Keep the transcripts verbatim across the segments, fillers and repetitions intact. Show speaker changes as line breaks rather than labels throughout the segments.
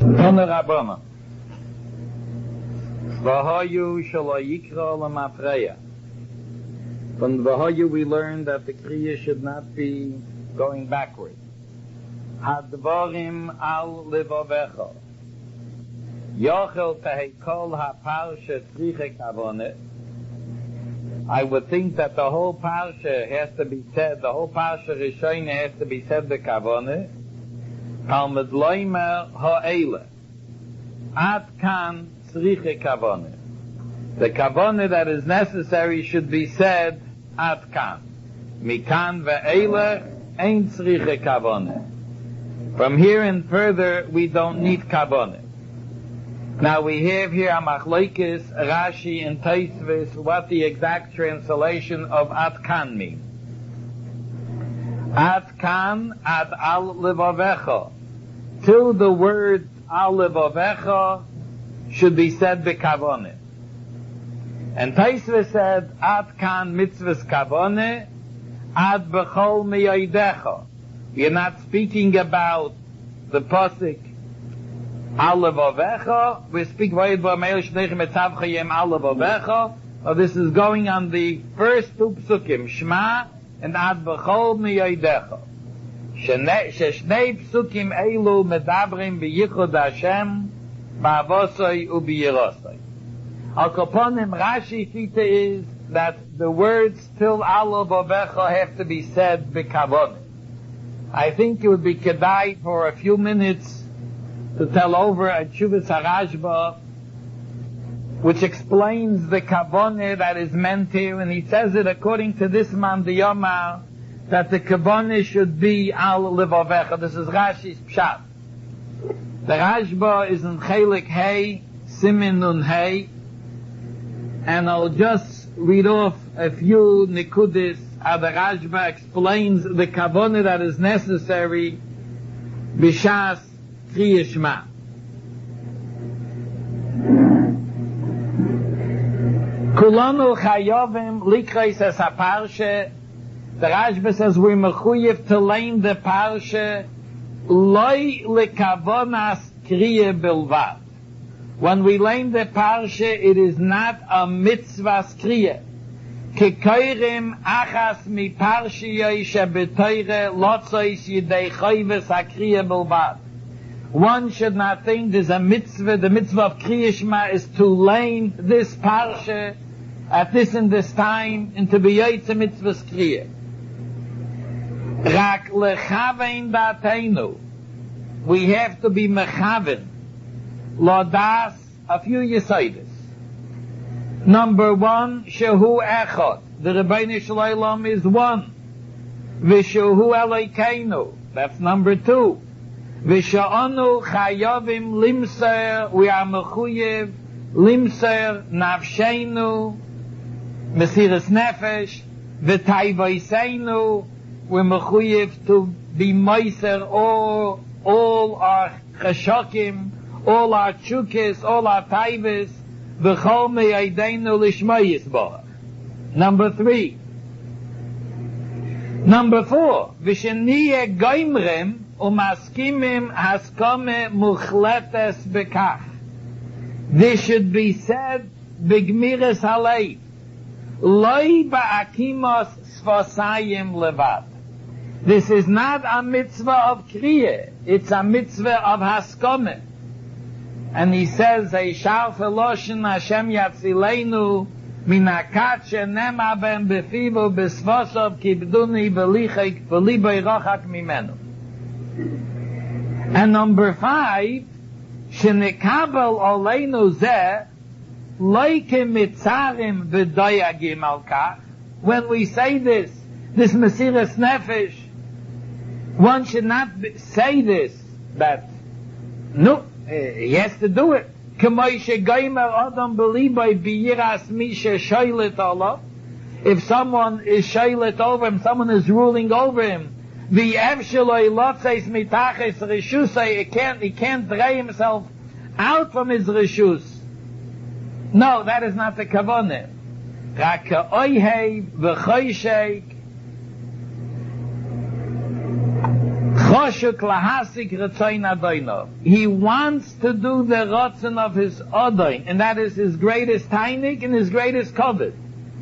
Tone Rabbana. Vahayu shelo yikra lemafreya. From Vahayu we learned that the Kriya should not be going backward. Hadvarim al levavecha. Yochel tehekol ha-parsha tzriche kavone. I would think that the whole parsha has to be said, the whole parsha Rishona has to be said the kavone. Talmud loimer ha'ele. Ad kan tzriche kavone. The kavone that is necessary should be said ad kan. Mikan ve'ele ein tzriche kavone. From here and further, we don't need kavone. Now we have here a machlokes, Rashi and Tosfos, what the exact translation of ad kan means. Ad kan ad al levavecha. Till the word al levavecha should be said bekavone. And Tosfos said ad kan mitzvahs kavone ad bechol miyodecha. We are not speaking about the pasuk Al levavecha. We speak vayid v'ameil shnechem etzavcha yem al levavecha. Or this is going on the first two psukim, Shema and Ad b'chol miyodecha. Sheshnei psukim elu medabrim b'yichud Hashem ba'avosoi u'b'yirosoi. Al koponim Rashi Shita is that the words till Al levavecha have to be said b'kavone. I think it would be kedai for a few minutes to tell over a Tshuvas HaRashba, which explains the kavone that is meant here, and he says it according to this man the Yomar, that the kavone should be al levavecha. This is Rashi's pshat. The Rashba is in Chelik Hey, Simin Nun Hey, and I'll just read off a few nikudis how the Rashba explains the kavone that is necessary b'shas Kriya Shema. Kulanu chayovim likreis es ha-parsha. The Rashba says we're mechuyev to learn the parsha loy lekavonas kriya bilvad. When we learn the parsha, it is not a mitzvahs kriya. Kekoirim achas mi parshiyoi shebetoire lotzois yidei choyves ha-kriya bilvad. One should not think there's a mitzvah, the mitzvah of Kriya Shema is to learn this parsha at this and this time, and to be yotze mitzvah's Kriya. Rak lechavein dateinu. We have to be mechaven. Lodas, a few yesodis. Number one, shehu echad. The Rebbeinu Shalom is one. Vishehu Elokeinu. That's number two. V'sha'anu chayavim limser, we are mechuyev, limser nafsheinu, mesiras nefesh, v'tayvaiseinu, we're mechuyev to be meiser all, all our cheshakim, all our chukis, all our tayvis, v'chol me'yadeinu lishmayis bo. Number three. Number four, v'sheniyeh goimrem, umaskimim haskome muchletes bekach. This should be said b'gmiris halei. Loi ba'akimos sfosayim levad. This is not a mitzvah of kriya. It's a mitzvah of haskome. And he says, Eishar feloshin Hashem yatzileinu minakat shenema ben befivu besvosov kibduni v'lichek v'libay rochak mimenu. And number five, Shenekabel oleinu zeh loike mitzarim v'doyagim al kach. When we say this, this mesiras nefesh, one should not be, say this, that, no, uh, he has to do it. K'may shegaymer adam b'libay b'yiras mi sheshaylet Allah. If someone is shaylet over him, someone is ruling over him, the Evshaloi Lotzeis Mitaches Rishusai, he can't, he can't dray himself out from his Rishus. No, that is not the Kavanah. Raka Oihei V'choyshek Choshuk lahasik retzoin adoinov. He wants to do the rotzen of his adoin, and that is his greatest tainik and his greatest covet.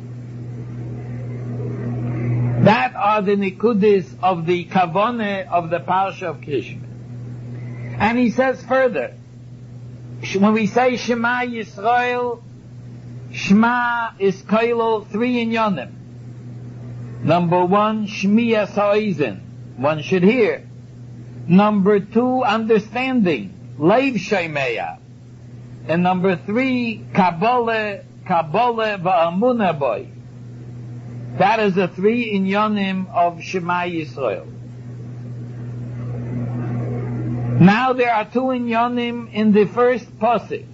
That are the nikudis of the kavone of the parsha of Krishma. And he says further, when we say Shema Yisrael, Shema is kailo three inyonim. Number one, Shmiyas ha'oizen. One should hear. Number two, understanding. Leiv Sheimeya. And number three, Kabbalah, Kabbalah va'amunah boy. That is the three inyonim of Shema Yisrael. Now there are two inyonim in the first pasuk.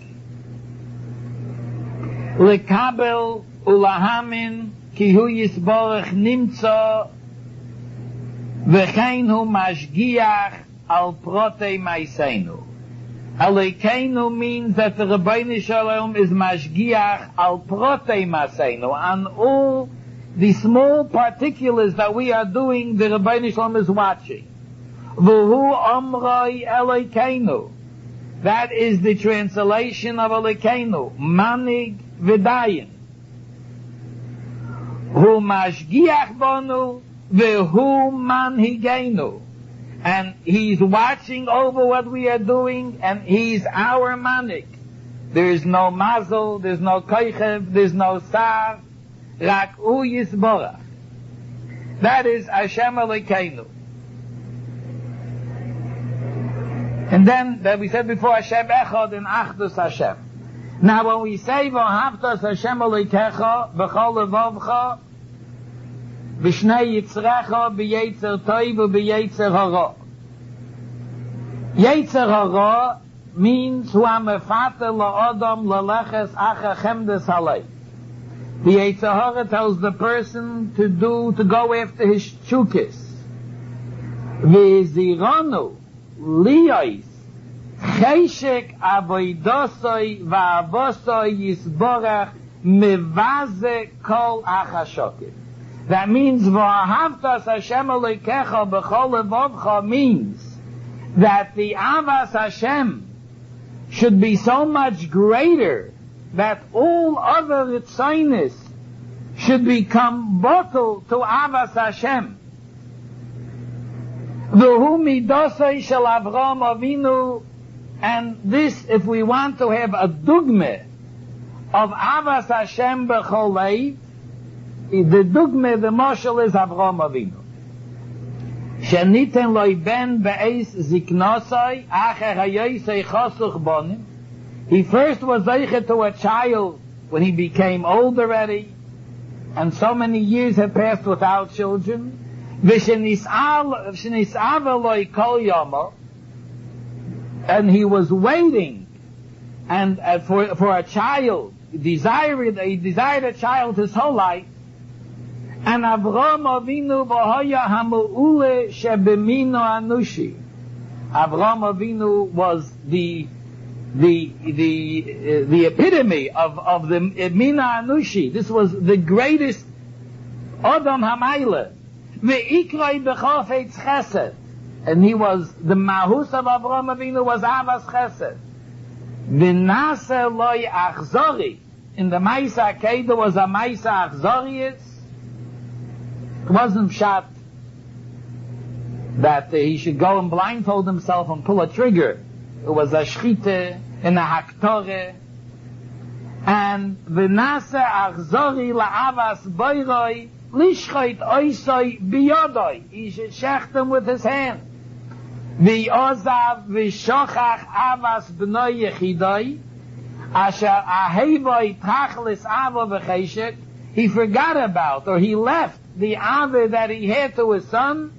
Lekabel ulahamin ki hu yisborach nimtza v'chein hu mashgiach al protei maiseinu. Alekeinu means that the Rebbeinu Shalom is mashgiach al protei maiseinu. On all the small particulars that we are doing, the Rebbeinu Shalom is watching. V'hu amroi Elokeinu. That is the translation of Elokeinu. Manig v'dayin. Hu mashgiach bonu v'hu manhigenu. And he's watching over what we are doing, and he's our manik. There is no mazel, there's no koichev, there's no sar. Rak u yisborach. That is Hashem Elokeinu. And then, that we said before, Hashem Echad and Achdus Hashem. Now when we say, V'ahavtas Hashem Elokecha, V'chol levavcha, V'shnei yitzrecha, B'yetzer toiv, B'yetzer hara. Yetzer hara means, Hu ha-mefater la'odam leleches acha chemdes halei. The Yetzer hara tells the person to do, to go after his chukis. V'ziranu, liyos, cheshek avoidosoi va'avosoi yisborach mevaze kol achashokim. That means, v'ahavtas Hashem Elokecha b'chol levavcha means that the avas Hashem should be so much greater that all other ritzonos should become bottled to avas Hashem. V'hu midosei shel Avraham Avinu, and this, if we want to have a dugme of avas Hashem b'chol leiv, the dugme, the moshel is Avraham Avinu. Sheniten loy ben be'eis ziknosai acher hayoisei chosuch bonim. He first was zeichet to a child when he became old already, and so many years had passed without children. And he was waiting, and uh, for for a child, desired he desired a child his whole life. And Avraham Avinu v'hoya hamu'ule shebemino anushi. Avraham Avinu was the the the uh, the epitome of of the mina anushi. This was the greatest Adam Hamayla. Ve'ikroi b'chofetz chesed. And he was, the mahus of Avraham Avinu was avas chesed. V'nase loy achzori. In the Maisa Kedah was a Maisa achzorius. It wasn't pshat that uh, he should go and blindfold himself and pull a trigger. It was a shchite and a haktore. And v'nase achzori la'avas boiroi lishchait oisoi biyodoi. He should shecht him with his hand. V'ozav v'shochach avas b'noi yechidoi asher ahevoi tachlis avo v'cheshek. He forgot about, or he left the ave that he had to his son.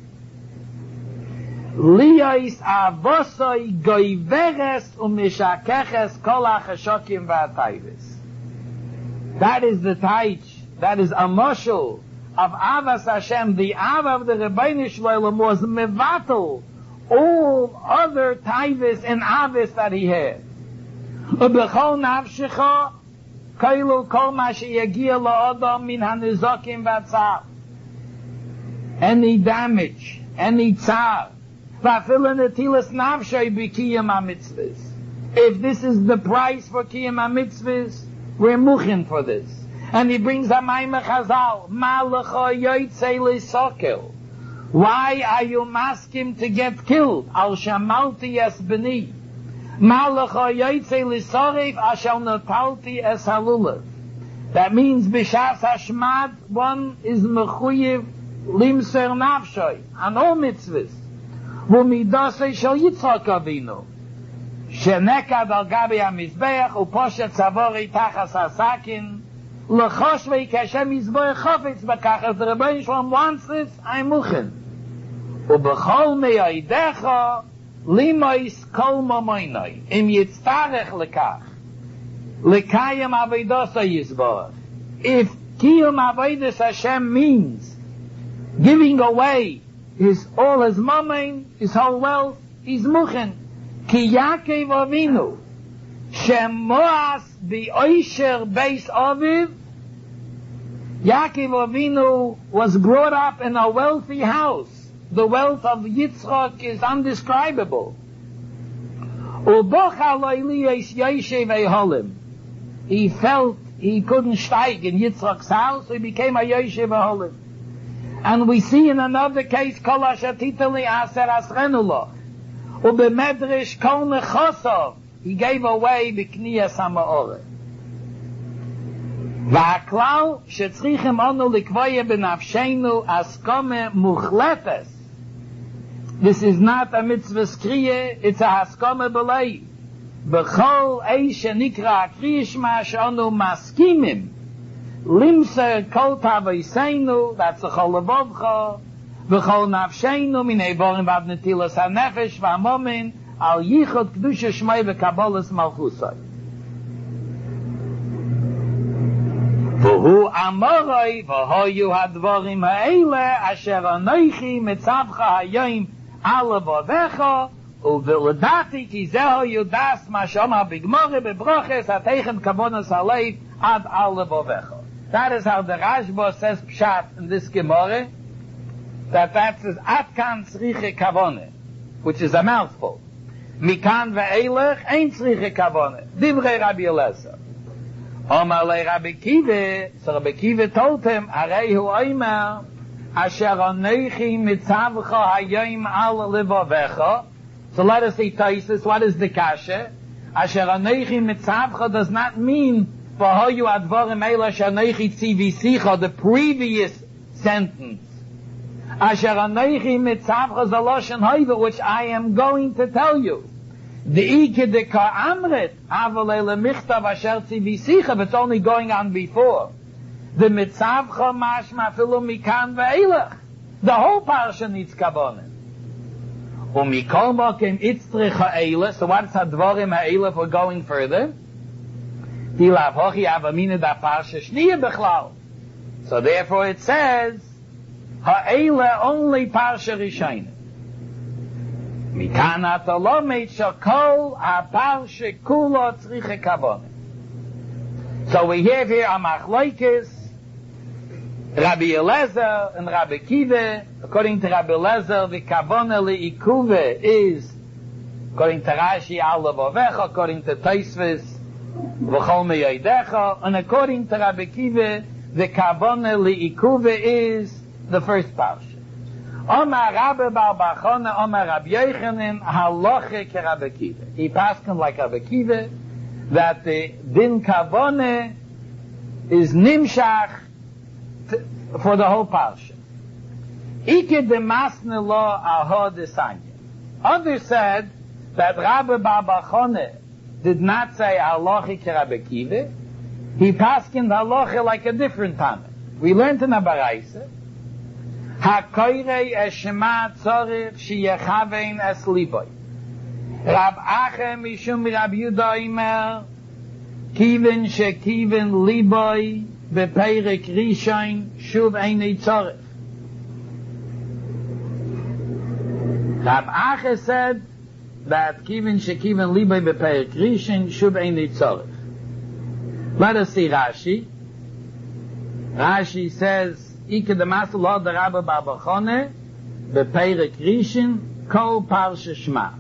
Liyos avosoi goiveres u'mishakeches kol ha'chashokim v'atayvis. That is the taich, that is a moshel of avas Hashem. The av of the Rebbeinu Shalom was mevatel all other tayvis and avis that he had. Ubechol nafshecha kailu kol ma sheyagia la'adam min hanizokim v'tzar. Any damage, any tzar, Va'afilu netilas nafshay b'kiyam ha'mitzvahs. If this is the price for kiyam ha'mitzvahs, we're muchin for this. And he brings a Maimah Chazal, Ma lecha yotzei l'sokel. Why are you masking to get killed? Al shamalti es b'ni. Ma lecha yotzei l'sorif, ashal notalti es halulav. That means b'shas hashmad, one is mechuyev limser nafshay, an all mitzvahs. V'midasei shel Yitzchak Avinu. Shenekad al gabi ha-mizbeach, uposhet tzavori tachas hasakin, l'choshvei kashem yizboich chofetz b'kach, as the Rebbeinu Shalom wants this, I'm muchen. U'b'chol me'oidecha, limois kol momoinoi, im yitztarech lekach, lekayim avodosa yizboich. If kiyum avodas Hashem means giving away his, all his momain, his whole wealth, he's muchen. Ki Yaakov Avinu, shemoas b'oisher beis aviv, Yaakov Avinu was brought up in a wealthy house. The wealth of Yitzchak is undescribable. He felt he couldn't steig in Yitzchak's house, so he became a Yoshev Aholim. And we see in another case, Kol ashatita li aser asrenu loch. Ubemedrash kol nechosov, he gave away b'kniyas ha'ma'oreh. Va'aklal shetzrichem onu likvoye b'nafshenu askome muchletes. This is not a mitzvah skriye, it's a haskome b'leiv. B'chol eish shenikra akriyishma she'onu maskimim. Limser kol tavoseinu, that's a chol levovcha. V'chol nafsheinu minei borim vav netilas hanefesh v'amomin al yichot kedusha shmei v'kabolas malchusai. V'hu amoroi v'hoyu hadvorim ha'ele asher anoichi mitzavcha hayoim ala vovecha u'v'ledati ki zeho yudas ma shoma b'gmore b'broches ateichen kabonas haleiv ad ala vovecha. That is how the Rashba says pshat in this Gemara, that that says atkan tzriche kavone, which is a mouthful. Mikan ve'elech ein tzriche kavone. Divrei Rabbi Eliezer. Omar le Rabbi Kiva, so Rabbi Kiva told him, Arei hu oimer, asher anoichi mitzavcha hayom al levavecha. So let us see Taisus, what is the kasha? Asher anoichi mitzavcha does not mean v'hoyu advarim eila shanoichi tzivisicha, the previous sentence. Asher anoichi mitzavcha zaloshen hoiva, which I am going to tell you. The Ike de Ka Amrit, Avalele Michtav Asher Tzivisicha, but it's only going on before. The Mitzavcha Mashma Filu Mikan Ve'elach. The whole parsha needs Kabonim. Umikol Mokim Itzrich Ha'ela, so what's Hadvarim Ha'ela for going further? Tilav Hochi Avamina Da Parsha Shniya Bechlal. So therefore it says, Ha'ela only Parsha Rishayna. Mikan atolomet shakol aparshe kulo tzriche kavone. So we have here a machlokes, Rabbi Eliezer and Rabbi Kiva. According to Rabbi Eliezer, the kavone leikuve is, according to Rashi, al levavecha, according to Tosfos, v'chol me'yodecha, and according to Rabbi Kiva, the kavone leikuve is the first parsha. Omar Rabbi Bar Bachona, Omar Rabbi Yochanan, halacha ke Rabbi Kiva. He passed him like Rabbi Kiva, that the din kavone is nimshach t- for the whole parsha. Ike de masne lo aho de sanya. Others said that Rabbi Bar Bachona did not say halacha ke Rabbi Kiva. He passed him the halacha like a different time. We learned in a baraisa, HaKoirei Eshema Tzorich Sheyechavein Es Liboy. Rab Ache Mishum Rab Yudah Imer Kivin Shekivin Liboy Beperek Rishon Shuv Einei Tzorich. Rab Ache said that Kivin Shekivin Liboy Beperek Rishon Shuv Einei Tzorich. Let us see Rashi. Rashi says, Ike de Masel Hod Rabbi Bar Bachona, Beperek Rishon, Kol Parsha Shema.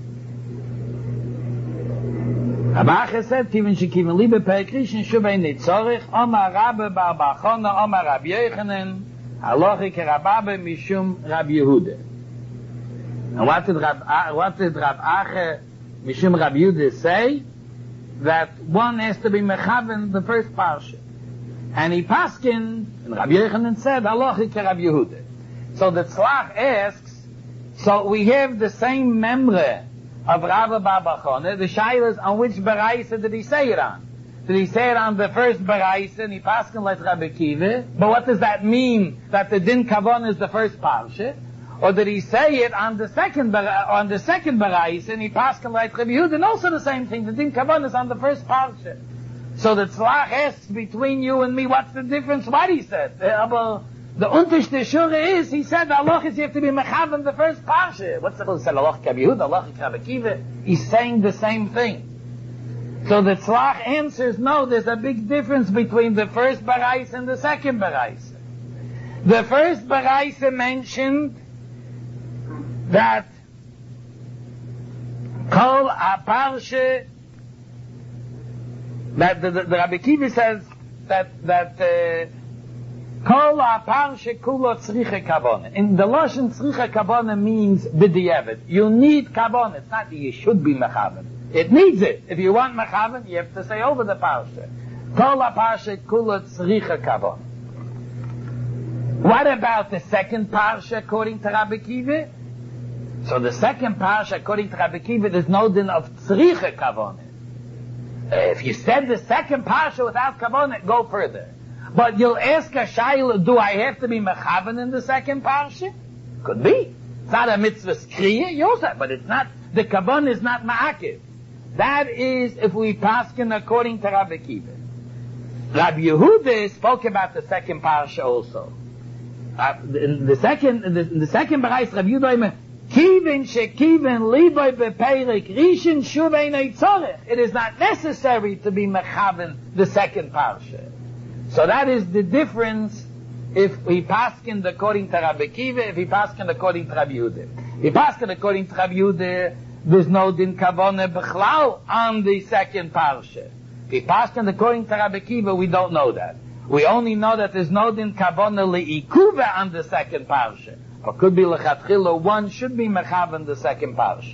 Rabbi said, Kivin shekivin libe perek rishon shuvei nitzorich, Omar Rabbe bar bar Chona, Omar Rabbi Yochanan, halachi kerababe mishum Rabbi Yehuda. And what did Rab, what did Rab Ache mishum Rabbi Yehuda say? That one has to be mechaven the first parsha. And he paskin, and Rabbi Yochanan said, halachi kerabi Yehuda. So the Tzlach asks, so we have the same memre of Rabbi Bar bar Chona. The shaila is on which beraisa did he say it on? Did he say it on the first beraisa and he paskin like Rabbi Kiva? But what does that mean? That the din kavon is the first parsha? Or did he say it on the second on the second beraisa and he paskin like Rabbi Yehuda? And also the same thing. The din kavon is on the first parsha. So the Tzlach asks between you and me, what's the difference? What he said? Uh, the Unterste Shure is, he said, Allah is you have to be mechaven the first parsha. What's the difference? Allah Rabbi Yehuda, Allah Rabbi Kiva. He's saying the same thing. So the Tzlach answers, no, there's a big difference between the first beraisa and the second beraisa. The first beraisa mentioned that Kol HaParsha, that the, the, the Rabbi Kiva says that that uh, Kol HaParsha Kulo Tzricha Kavona. In the Lashon Tzricha Kavona means b'diavad. You need Kavona. It's not that you should be mechaven. It needs it. If you want mechaven, you have to say over the parsha. Kol HaParsha Kulo Tzricha Kavona. What about the second parsha according to Rabbi Kiva? So the second parsha according to Rabbi Kiva, there's no din of Tzricha Kavona. If you said the second parsha without kavanah, go further. But you'll ask a shayla, do I have to be mechaven in the second parsha? Could be. It's not a mitzvah skriya, Yosef, but it's not, the kavanah is not ma'akiv. That is if we paskin according to Rabbi Kiva. Rabbi Yehuda spoke about the second parsha also. Uh, in the second, in the, in the second bereich, Rabbi Yehuda Kivin shekivin liboy beperik rishon shuvei neitzorech. It is not necessary to be mechaven the second parsha. So that is the difference if we paskin according to Rabbi Kiva, if we paskin according to Rabbi Yehuda. If we paskin according to Rabbi Yehuda, there's no din kavone b'chlal on the second parsha. If we paskin according to Rabbi Kiva, we don't know that. We only know that there's no din kavone li'ikuva on the second parsha. Or could be lechatchila, one should be mechaven the second parsha.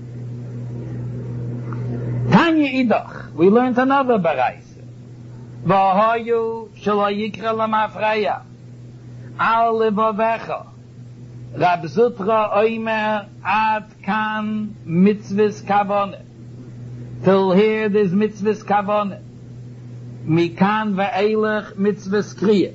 Tanya Idach, we learned another baraisa. V'hoyu shelo yikra lamafreya al levavecha Rab Zutra oimer ad kan mitzvahs kavone. Till here there's mitzvahs kavone. Mikan ve'elech mitzvahs kriya.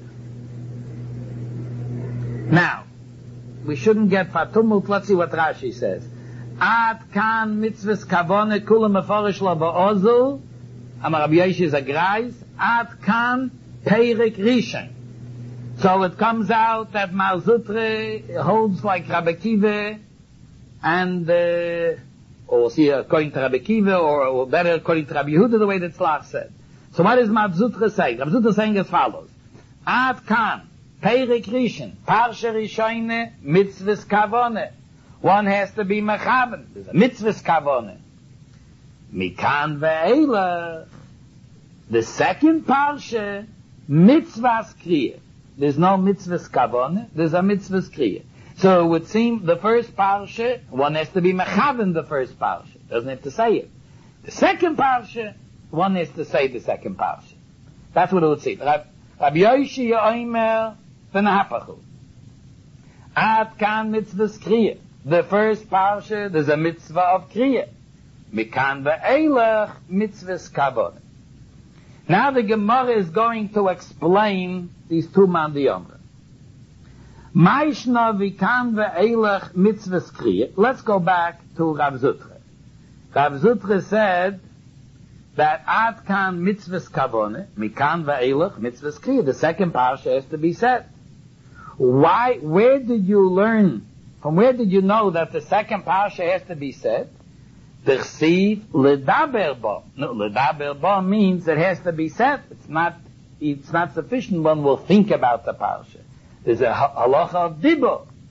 Now, we shouldn't get fatumut. Let's see what Rashi says. Ad kan mitzvahs kavone kulam meforish la ba'ozel. Amar Rabbi Yoshi is a greis. Ad kan peirik rishon. So it comes out that Mar Zutra holds like Rabbi Kiva, and uh, or see according to Rabbi Kiva, or, or better according to Rabbi Yehuda, the way that Tzlach said. So what is Mar Zutra saying? Mar Zutra is saying as follows: Ad kan peirik rishon, parsha rishone, mitzvahs kavone. One has to be mechaven. There's a mitzvahs kavone. Mikan ve'elach. The second parsha, mitzvahs kriya. There's no mitzvahs kavone. There's a mitzvahs kriya. So it would seem the first parsha, one has to be mechaven the first parsha. Doesn't have to say it. The second parsha, one has to say the second parsha. That's what it would seem. Rabbi Yoshi Yoimer v'nahapachu. Ad kan mitzvahs kriya. The first parsha, there's a mitzvah of kriya. Mikan ve'elach mitzvahs kavone. Now the Gemara is going to explain these two mandiyomra. Maishna vikan ve'elach mitzvahs kriya. Let's go back to Rav Zutra. Rav Zutra said that ad kan mitzvahs kavone, mikan ve'elach mitzvahs kriya. The second parsha has to be said. Why? Where did you learn? From where did you know that the second parsha has to be said? D'chsiv ledaber bo. No, ledaber bo means it has to be said. It's not, it's not sufficient. One will think about the parsha. There's a halacha of dibur.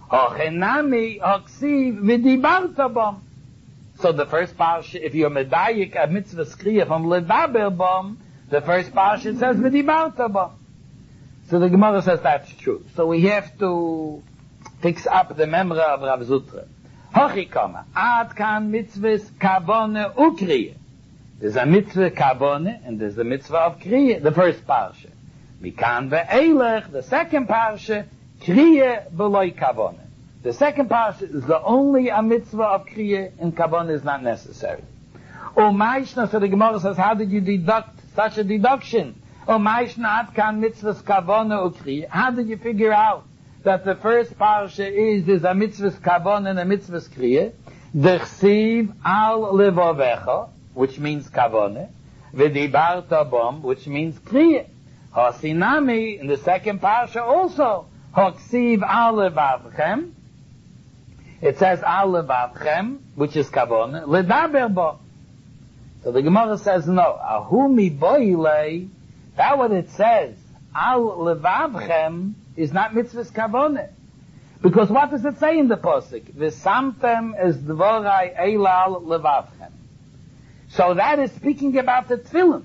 Hochenami hoksiv v'dibarta bom. So the first parsha, if you're medayik a mitzvah skriya from ledaber bom, the first parsha says v'dibarta bom. So the Gemara says that's true. So we have to fix up the memory of Rav Zutra. Hochikama, ad kan mitzvahs kavone ukriya. There's a mitzvah kavone and there's a mitzvah of kriya, the first parsha. Mikan ve'elech, the second parsha, kriya b'loi kavone. The second parsha is the only a mitzvah of kriya and kavone is not necessary. O Maishna, so the Gemara says, how did you deduct such a deduction? O Maishna ad kan mitzvahs kavone ukriya. How did you figure out that the first parsha is, is a mitzvahs kavone and a mitzvahs kriya? Dechsiv al levavecha, which means kavone, v'dibarta bom, which means kriya. Hasinami, in the second parsha also, hoksiv al levavchem, it says al levavchem, which is kavone, ledaber bom. So the Gemara says, no, ahumi boile, that what it says, al levavchem, is not mitzvahs kavone. Because what does it say in the posuk? V'samtem es dvorai eilal levavchem. So that is speaking about the tefillin.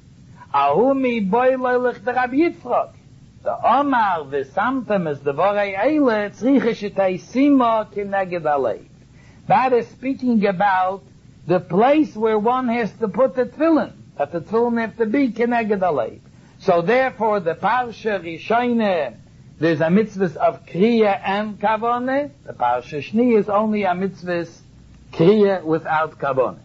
Ahumi boilelech the Rabbi Yitzchak. The Omar v'samtem es dvorai eile tzricha shetei sima kineged alev. That is speaking about the place where one has to put the tefillin. That the tefillin have to be kineged alev. So therefore the parsha Rishoneh, there's a mitzvah of kriya and kavone. The parsha Shni is only a mitzvah kriya without kavone.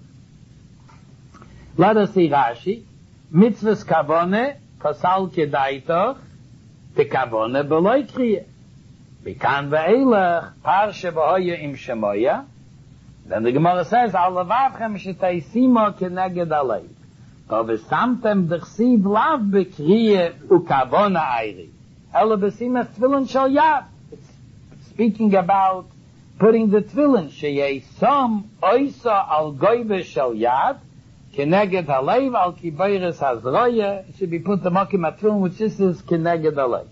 Let us see Rashi. Mitzvah kavone, pasal kedaitoch, te kavone beloi kriya. Bikan ve'elech, parsha b'hoya im shemoya. Then the Gemara says, al levavchem shetei sima keneged alev. To v'samtem d'chsiv lav b'kriya u'kavone ayri. Ela b'simas tefillin shal yad. It's speaking about putting the tefillin. Sheyei som oisa al goyve shal yad. Keneged halev al kibayres hazroya. It should be put the makim atfillin, which this is keneged halev.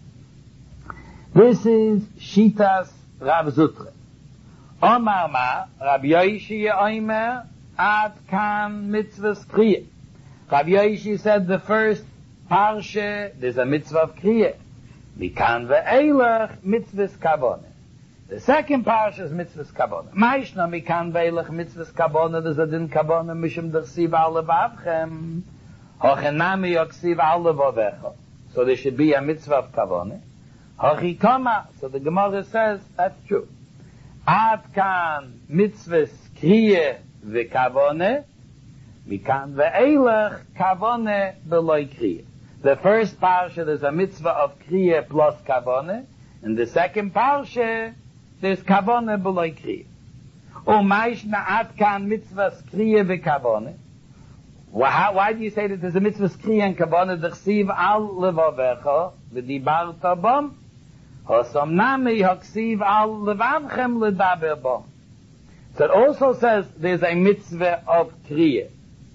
This is Shitas Rav Zutra. Omar ma, Rabbi Yoshi Omer, ad kan mitzvahs kriya. Rabbi Yoshi said the first parsha, there's a mitzvah of kriya. Mikan ve'elech mitzvahs kavone. The second parsha is mitzvahs kavone. Maishna mikan ve'elech mitzvahs kavone, there's a din kavone, mishum d'chsiv al levavchem, hochenami yoksiv al levavecha. So there should be a mitzvah of kavone. Hochikama, so the Gemara says, that's true. Ad kan mitzvahs kriya ve'kavone, mikan ve'elech kavone beloi kriya. The first parsha, there's a mitzvah of kriya plus kavone. In the second parsha, there's kavone b'loi kriya. O maishna ad kan mitzvahs kriya v'kavone. Why, why do you say that there's a mitzvah kriya and kavone? D'chsiv al levavecha v'dibarta bom. Hosomnami hoksiv al levavchem ledaber bom. So it also says there's a mitzvah of kriya.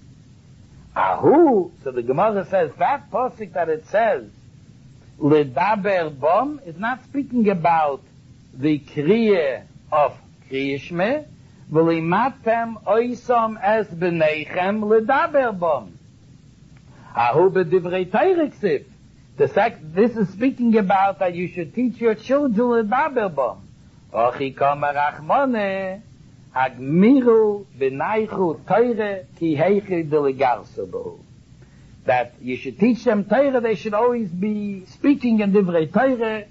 Ahu, so the Gemara says that pasuk that it says ledaber bom is not speaking about the kriya of kriyishme, v'limatem oisom es b'neichem ledaber bom. Ahu b'divrei Torah ksiv. The sec, this is speaking about that you should teach your children ledaber bom. Ochi kama rachmone. Agmiru b'naichu Torah ki heichi delegarso b'hu. That you should teach them Torah, they should always be speaking in divrei Torah.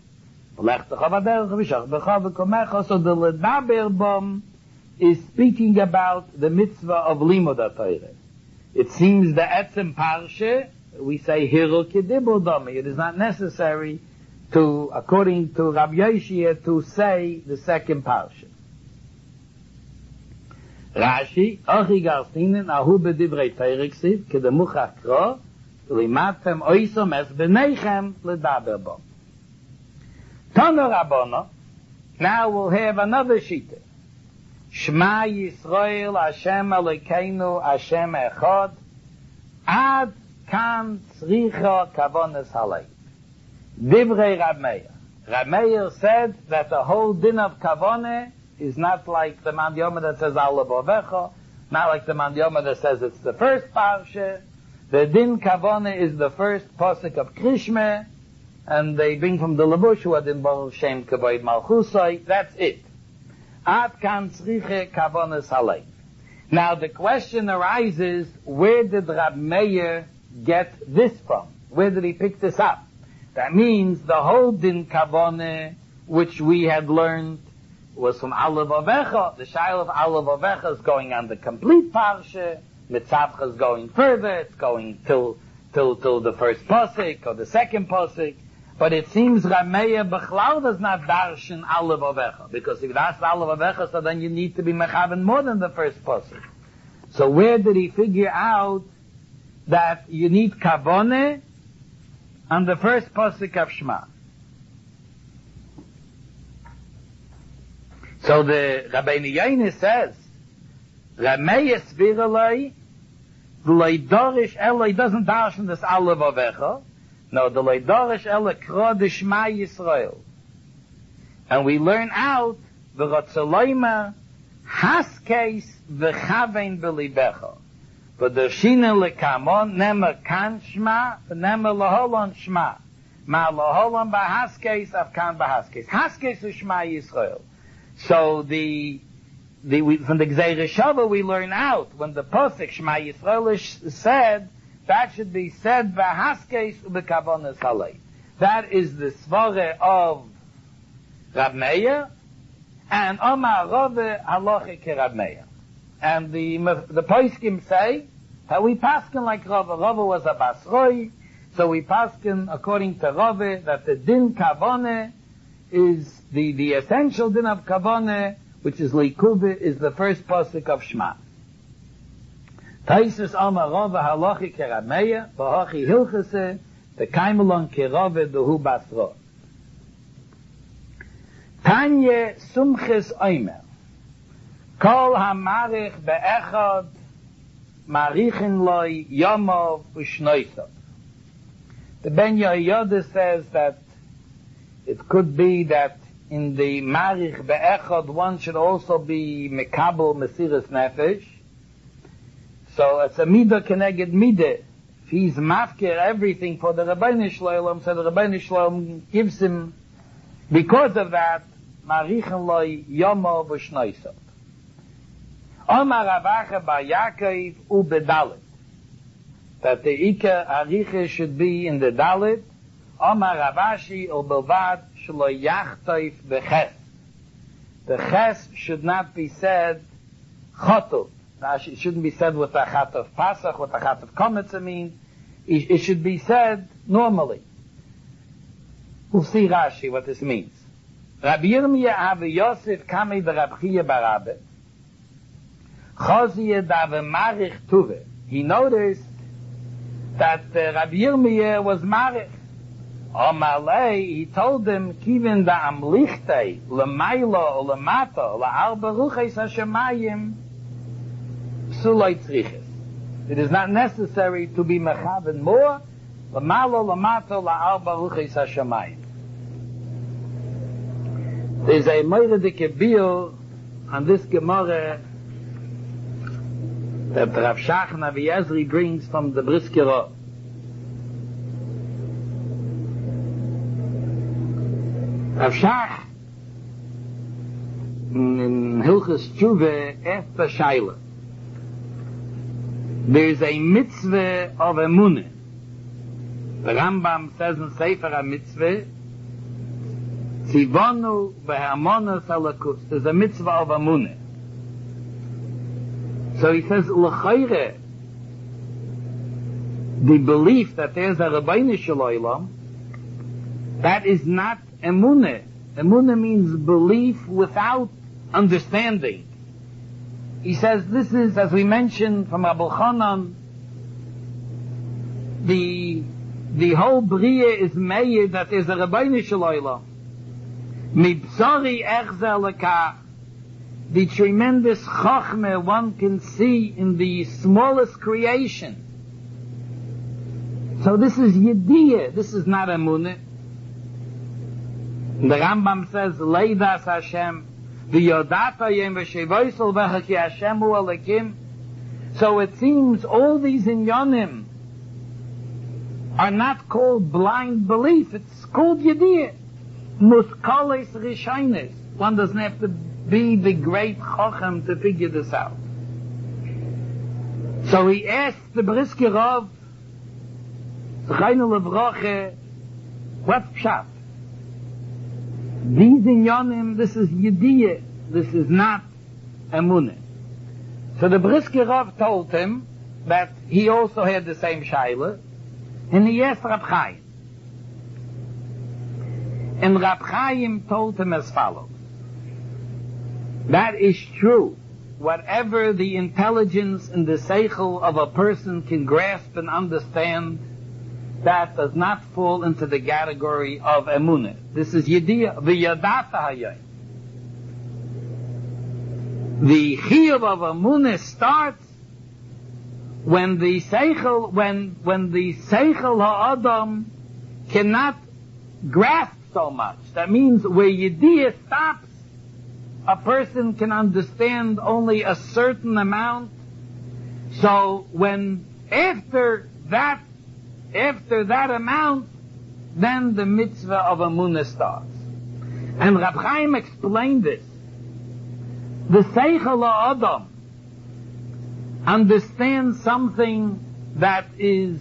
So the ledaber bom is speaking about the mitzvah of limud Torah. It seems the etzem parsha, we say hiru k'dibur domi. It is not necessary to, according to Rabbi Yoshia, to say the second parsha. Rashi, Ochi Garstinen, Ahu b'divrei Torah ksiv, kedemuch akro, limatem oisom es b'neichem ledaber bom. Tana Rabbono, now we'll have another shita. Shema Yisrael, Hashem Elokeinu, Hashem Echad, ad kan tzricha kavones halei. Divrei Rab Meir. Rab Meir said that the whole din of Kavaneh is not like the Man Yoma that says Al Levavecha, not like the Man Yoma that says it's the first parsha. The din Kavaneh is the first pasuk of Krishma, and they bring from the Levush who adin Baruch Shem Kavod Malchusai. That's it. Ad kan tzriche Kavaneh Salei. Now the question arises, where did Rab Meir get this from? Where did he pick this up? That means the whole din Kavaneh, which we had learned, was from Alav Avecha. The Shail of Alav Avecha is going on the complete parsha. Mitzavcha is going further. It's going till till till the first pasuk or the second pasuk. But it seems Rab Meir Bechlal does not darshan Alav Avecha, because if that's Alav Avecha, so then you need to be mechaven more than the first pasuk. So where did he figure out that you need Kavaneh on the first pasuk of Shema? So the Rabbeinu Yonis says, Rab Meir Sviralai, the Leidorish Ela, doesn't darshan this Alav Avecha. No, the Leidorish Ela Kro de Shema Yisrael. And we learn out, the Ratzaloima, Haskes v'chavein b'libecha. But the Shina lekamon, nema kan Shema, nema laholon Shema. Ma laholon b'haskes, afkan b'haskes. Haskes is Shema Yisrael. So the, the, we, from the Gzeir Shava we learn out, when the Posek Shema Yisrael is said, that should be said b'haskes u'b'kavonas halei. That is the svare of Rab Meir, and Omar Rove halacha ke Rab Meir. And the the poskim say that we paskin like Rove. Rove was a basroi, so we paskin according to Rove that the din Kavaneh is the the essential din of Kavaneh, which is Likuvah, is the first pasuk of Shema. Taisus Omar Rove halacha ke Rab Meir, v'hachi hilchase the kaimelon ke Rove dehu basroi. Tanya Sumches Oimer Kol HaMarich Be'echad Marichin Loi Yomov Ushnoisov. The Ben Yehoyada says that it could be that in the Marich Be'echad one should also be Mekabel Mesiras Nefesh. So it's a Midah Keneged Midah. If he's mafkir everything for the Rabbeinu Shloim, so the Rabbeinu Shloim gives him, because of that, Marichin Loi Yomo V'Shnoisot. Omar Ravacha Bar Yaakov U Bedalit. That the Ika Aricha should be in the Dalit. Omar Ravashi U Belvad Shlo Yachtoif Beches. The Ches should not be said Chotuv. It shouldn't be said with a Chat of Pasach, with a Chat of Kometz, I mean. It, it should be said normally. We'll see Rashi what this means. Rabbi Yirmiyah Ave Yosef Kami the Rabbi Chia Barabe Choziyah Dave Marich Tuve. He noticed that uh, Rabbi Yirmiyah was Marich. Omalei, he told them, Kivin da Amlichtei Lemailo Lemato La'arba Ruches HaShemayim Suloi Tzriches. It is not necessary to be mechaven more. Lemalo Lemato La'arba Ruches HaShemayim. There's a Moiredike Biur on this Gemara that Rav Shach Navi Ezri brings from the Brisker Rov. Rav Shach in Hilchas Tshuva after Shaila, there's a mitzvah of emunah. The Rambam says in Sefer HaMitzvah, Tzivonu v'hamonos halakus. There's a mitzvah of amunah. So he says, l'chayre, the belief that there's a Rabbeinu Shalom, that is not emunah. Emunah means belief without understanding. He says this is, as we mentioned from Abu Chanan, the the whole Bria is made that there's a Rabbeinu Shalom. Mibzari echzelaka, the tremendous chachmeh one can see in the smallest creation. So this is yediyah, this is not emunah. The Rambam says, Leidas Hashem, v'yodata yem v'shevoisel v'chaki Hashem hu alekim. So it seems all these inyanim are not called blind belief, it's called yediyah. Muskales rishonis. One doesn't have to be the great chacham to figure this out. So he asked the Brisker Rav, Zechaynu Levroche, what's pshat? These inyanim, this is yediyah, this is not emunah. So the Brisker Rav told him that he also had the same shaila, and he asked Rab Chaim. And Rab Chaim told him as follows. That is true. Whatever the intelligence and the seichel of a person can grasp and understand, that does not fall into the category of emunah. This is yediyah, v'yadata hayay. The chiyuv of emunah starts when the seichel, when when the seichel ha'adam cannot grasp so much. That means where yediyah stops, a person can understand only a certain amount. So when after that, after that amount, then the mitzvah of emunah starts. And Rab Chaim explained this. The seichel ha'adam understands something that is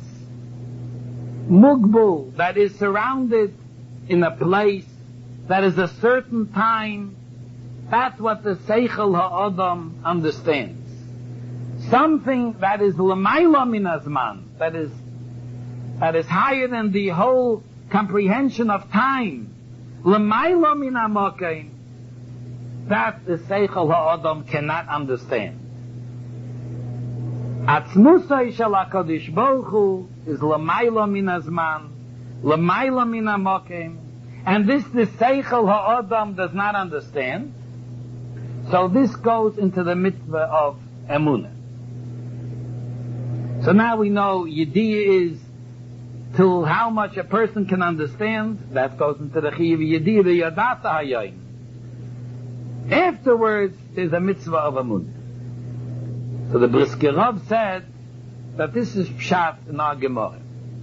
mugbul, that is surrounded in a place, that is a certain time. That's what the seichel ha'adam understands. Something that is l'mayla min hazman, that is that is higher than the whole comprehension of time, l'mayla min hamakim, that the seichel ha'adam cannot understand. Atzmusay shel HaKadosh Baruch Hu is l'mayla min hazman, l'mayla min hamakim, and this the seichel ha'adam does not understand. So this goes into the mitzvah of emunah. So now we know yediyah is till how much a person can understand. That goes into the chiyuv yediyah, the yadata hayayim. Afterwards, there's a mitzvah of emunah. So the Brisker Rav said that this is pshat in our Gemara.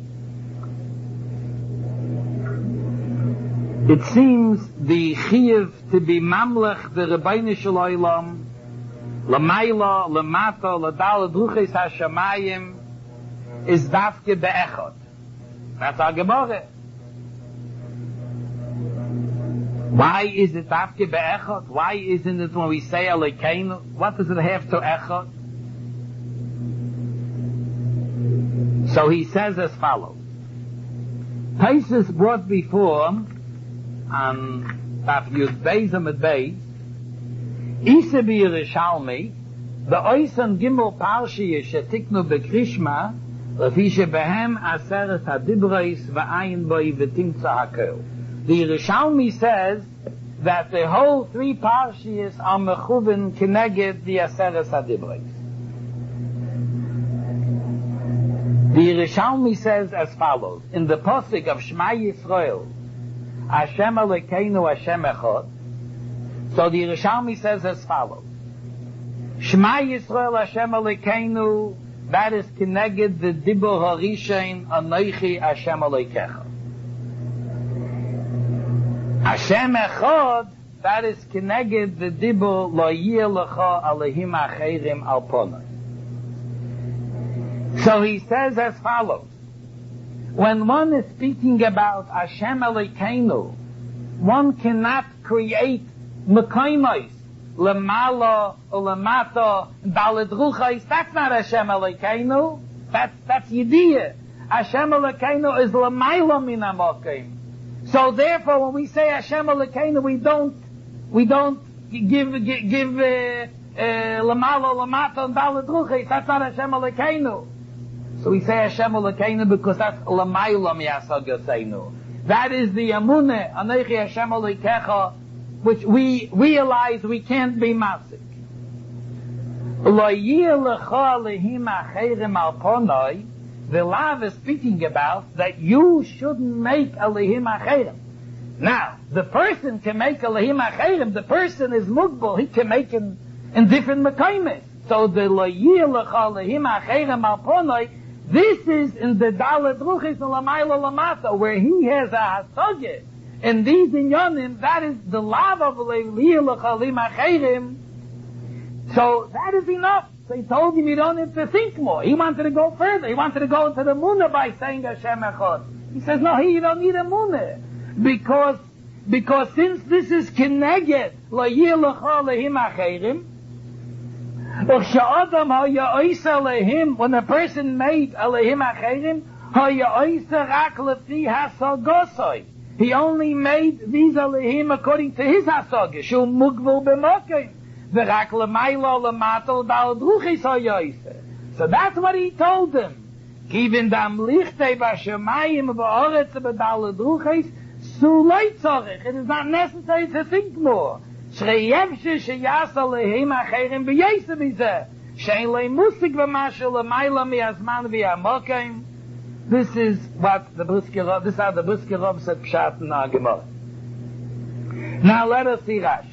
It seems the chiyuv to be mamlech the Rebbeinu Shel Olam, l'mayla, l'mata, l'dal druches hashamayim, is dafke be'echad. That's our Gemara. Why is it dafke be'echad? Why isn't it when we say Elokeinu? What does it have to echad? So he says as follows. Taisus brought before him on Taf Yud Beis Amud Beis, Isa bi Yerushalmi, the Oisan Gimel Parshiyah shetiknu bekrishma, lefi shebehem aseret hadibreis va'ayin boi v'timtza hakel. The Yerushalmi says that the whole three Parshiyas are mechuven keneged the aseret hadibreis. The Yerushalmi says as follows, in the posuk of Shema Yisrael, Hashem Elokeinu Hashem Echad. So the Yerushalmi says as follows: Shema Yisrael Hashem Elokeinu. That is keneged the dibur harishain Anochi Hashem Elokecha. Hashem Echad. That is keneged the dibur Lo Yeh Lecha Alehim Acherim Al Ponai. So he says as follows. When one is speaking about Hashem Elokeinu, one cannot create mekaymos, lemala, lemata, daled ruchais. That's not Hashem Elokeinu. That's that's yediyah. Hashem Elokeinu is lemayla min hamakim. So therefore, when we say Hashem Elokeinu, we don't we don't give give, give uh, uh, lemala, lemata, and daled ruchais. That's not Hashem Elokeinu. So we say Hashem Elokeinu because that's l'mayla miyasad yoseinu. That is the amunah, Anochi Hashem Elokecha, which we realize we can't be masik. Lo yeh lecha lehim acherim al ponai, the law is speaking about that you shouldn't make a lehim acherim. Now, the person can make a lehim acherim, the person is mugbal, he can make in, in different mekaymes. So the loyir lecha lehim acherim alponoi, this is in the Dalet Ruchis and Lamayla Lamata, where he has a hasogeh. And these inyanim, that is the love of loyir lecha lehim acherim. So that is enough. So he told him you don't have to think more. He wanted to go further. He wanted to go into the munah by saying Hashem Echad. He says, no, here you don't need a munah. Because, because since this is kineged, loyir lecha lehim acherim, Sha'adam haya oisa lehim, when a person made a lehim acherim, haya oisa rak lefi hasagosoi. He only made these lehim according to his hasagah. Shul mugvul b'mokim. V'rak l'maylo l'mato dal druchis haya oisa. So that's what he told them. Given dam lichtei b'shamayim v'oretz b'dal druchis, su loy tzorich. It is not necessary to think more. Shreyevshe sheyasa lehim acherim b'yesa b'zeh. Shein lei musik v'mashe l'mayla mi'azman v'yamokim. This is what the Brisker Rav, this is how the Brisker Rav said pshat in our Gemara. Now let us see Rashi.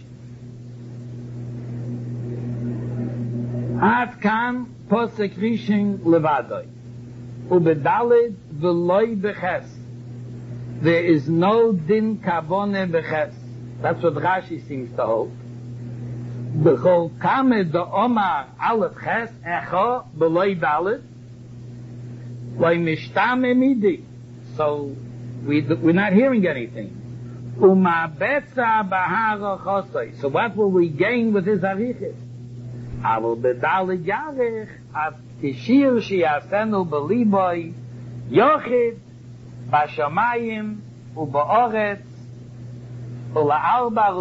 Ad kan posek rishon levadoi. Ubedalid v'loi b'ches. There is no din kavone b'ches. That's what Rashi seems to hold. B'chol kamed the Omar Aleph Ches Echo B'loi Dalet Loi Mishtame Midi. So we, we're not hearing anything. Uma Betza Bahara Chosoi. So what will we gain with his arichis? Avol B'dalet Yarech At Kishir Shiasenu B'liboi Yochid B'shamayim U'ba'oretz That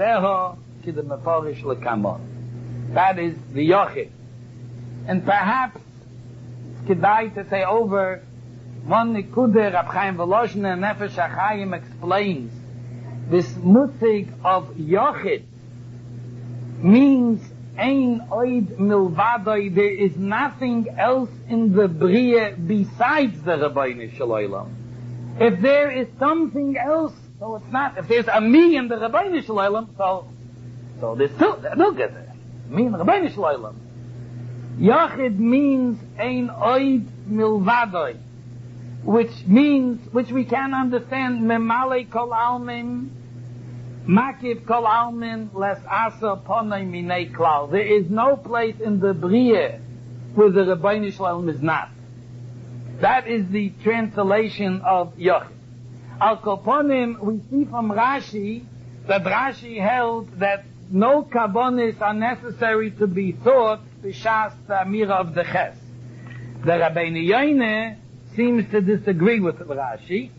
is the Yochid. And perhaps it's kedai to say over one nikuder Rab Chaim Volozhin and Nefesh HaChaim explains this mutzig of Yochid means ein oid milvadoi, there is nothing else in the Bria besides the Rabbeinu Shel Olam. If there is something else, so it's not, if there's a me in the Rabbeinu Shel Olam, so, so there's two, look at it. Me in the Rabbeinu Shel Olam. Yachid means ein oid milvadoi, which means, which we can understand, memale kol almin, makiv kol almin, les asa ponai minei klal. There is no place in the Bria where the Rabbeinu Shel Olam is not. That is the translation of Yochid. Al Koponim, we see from Rashi that Rashi held that no kavonis are necessary to be thought b'shas the amira of the ches. The Rabbeinu Yoine seems to disagree with Rashi.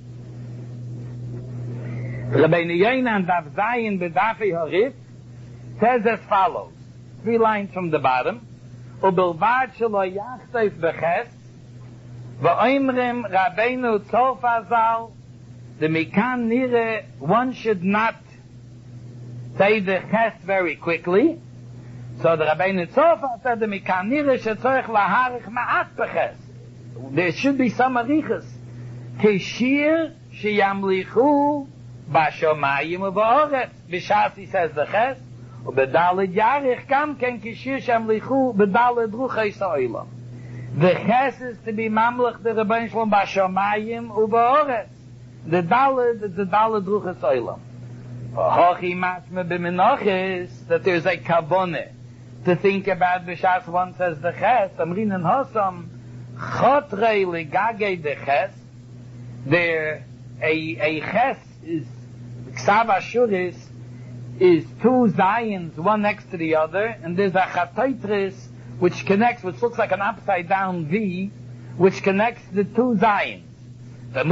Rabbeinu Yoine and Daf Zayin b'Dafei Harif says as follows, three lines from the bottom, Ubelvad shelo yachtoif b'ches v'oimrim Rabbeinu Tzorf Azal. The Mikan Nire, one should not say the Ches very quickly. So the Rabbeinu Tzorfa said the Mikan Nire should tzorech laharich ma'at b'ches. There should be some arichas. Kishir sheyamlichu b'shomayim u'ba'oretz. B'shas he says the Ches. U'b'daled yarich kam ken kishir sheyamlichu b'daled ruchei sa'olam. The Ches is to be mamlech the Rabbeinu Shalom b'shomayim u'ba'oretz. The Daled is the Daled Ruchas Olam. Hochi mashme b'menoches, that there's a kavone to think about b'shas one says the ches, amrin and hosam, chotrei legage the ches, there, a, a ches is, ksav ashuris, is two zayins, one next to the other, and there's a chatoitris, which connects, which looks like an upside down V, which connects the two zayins. What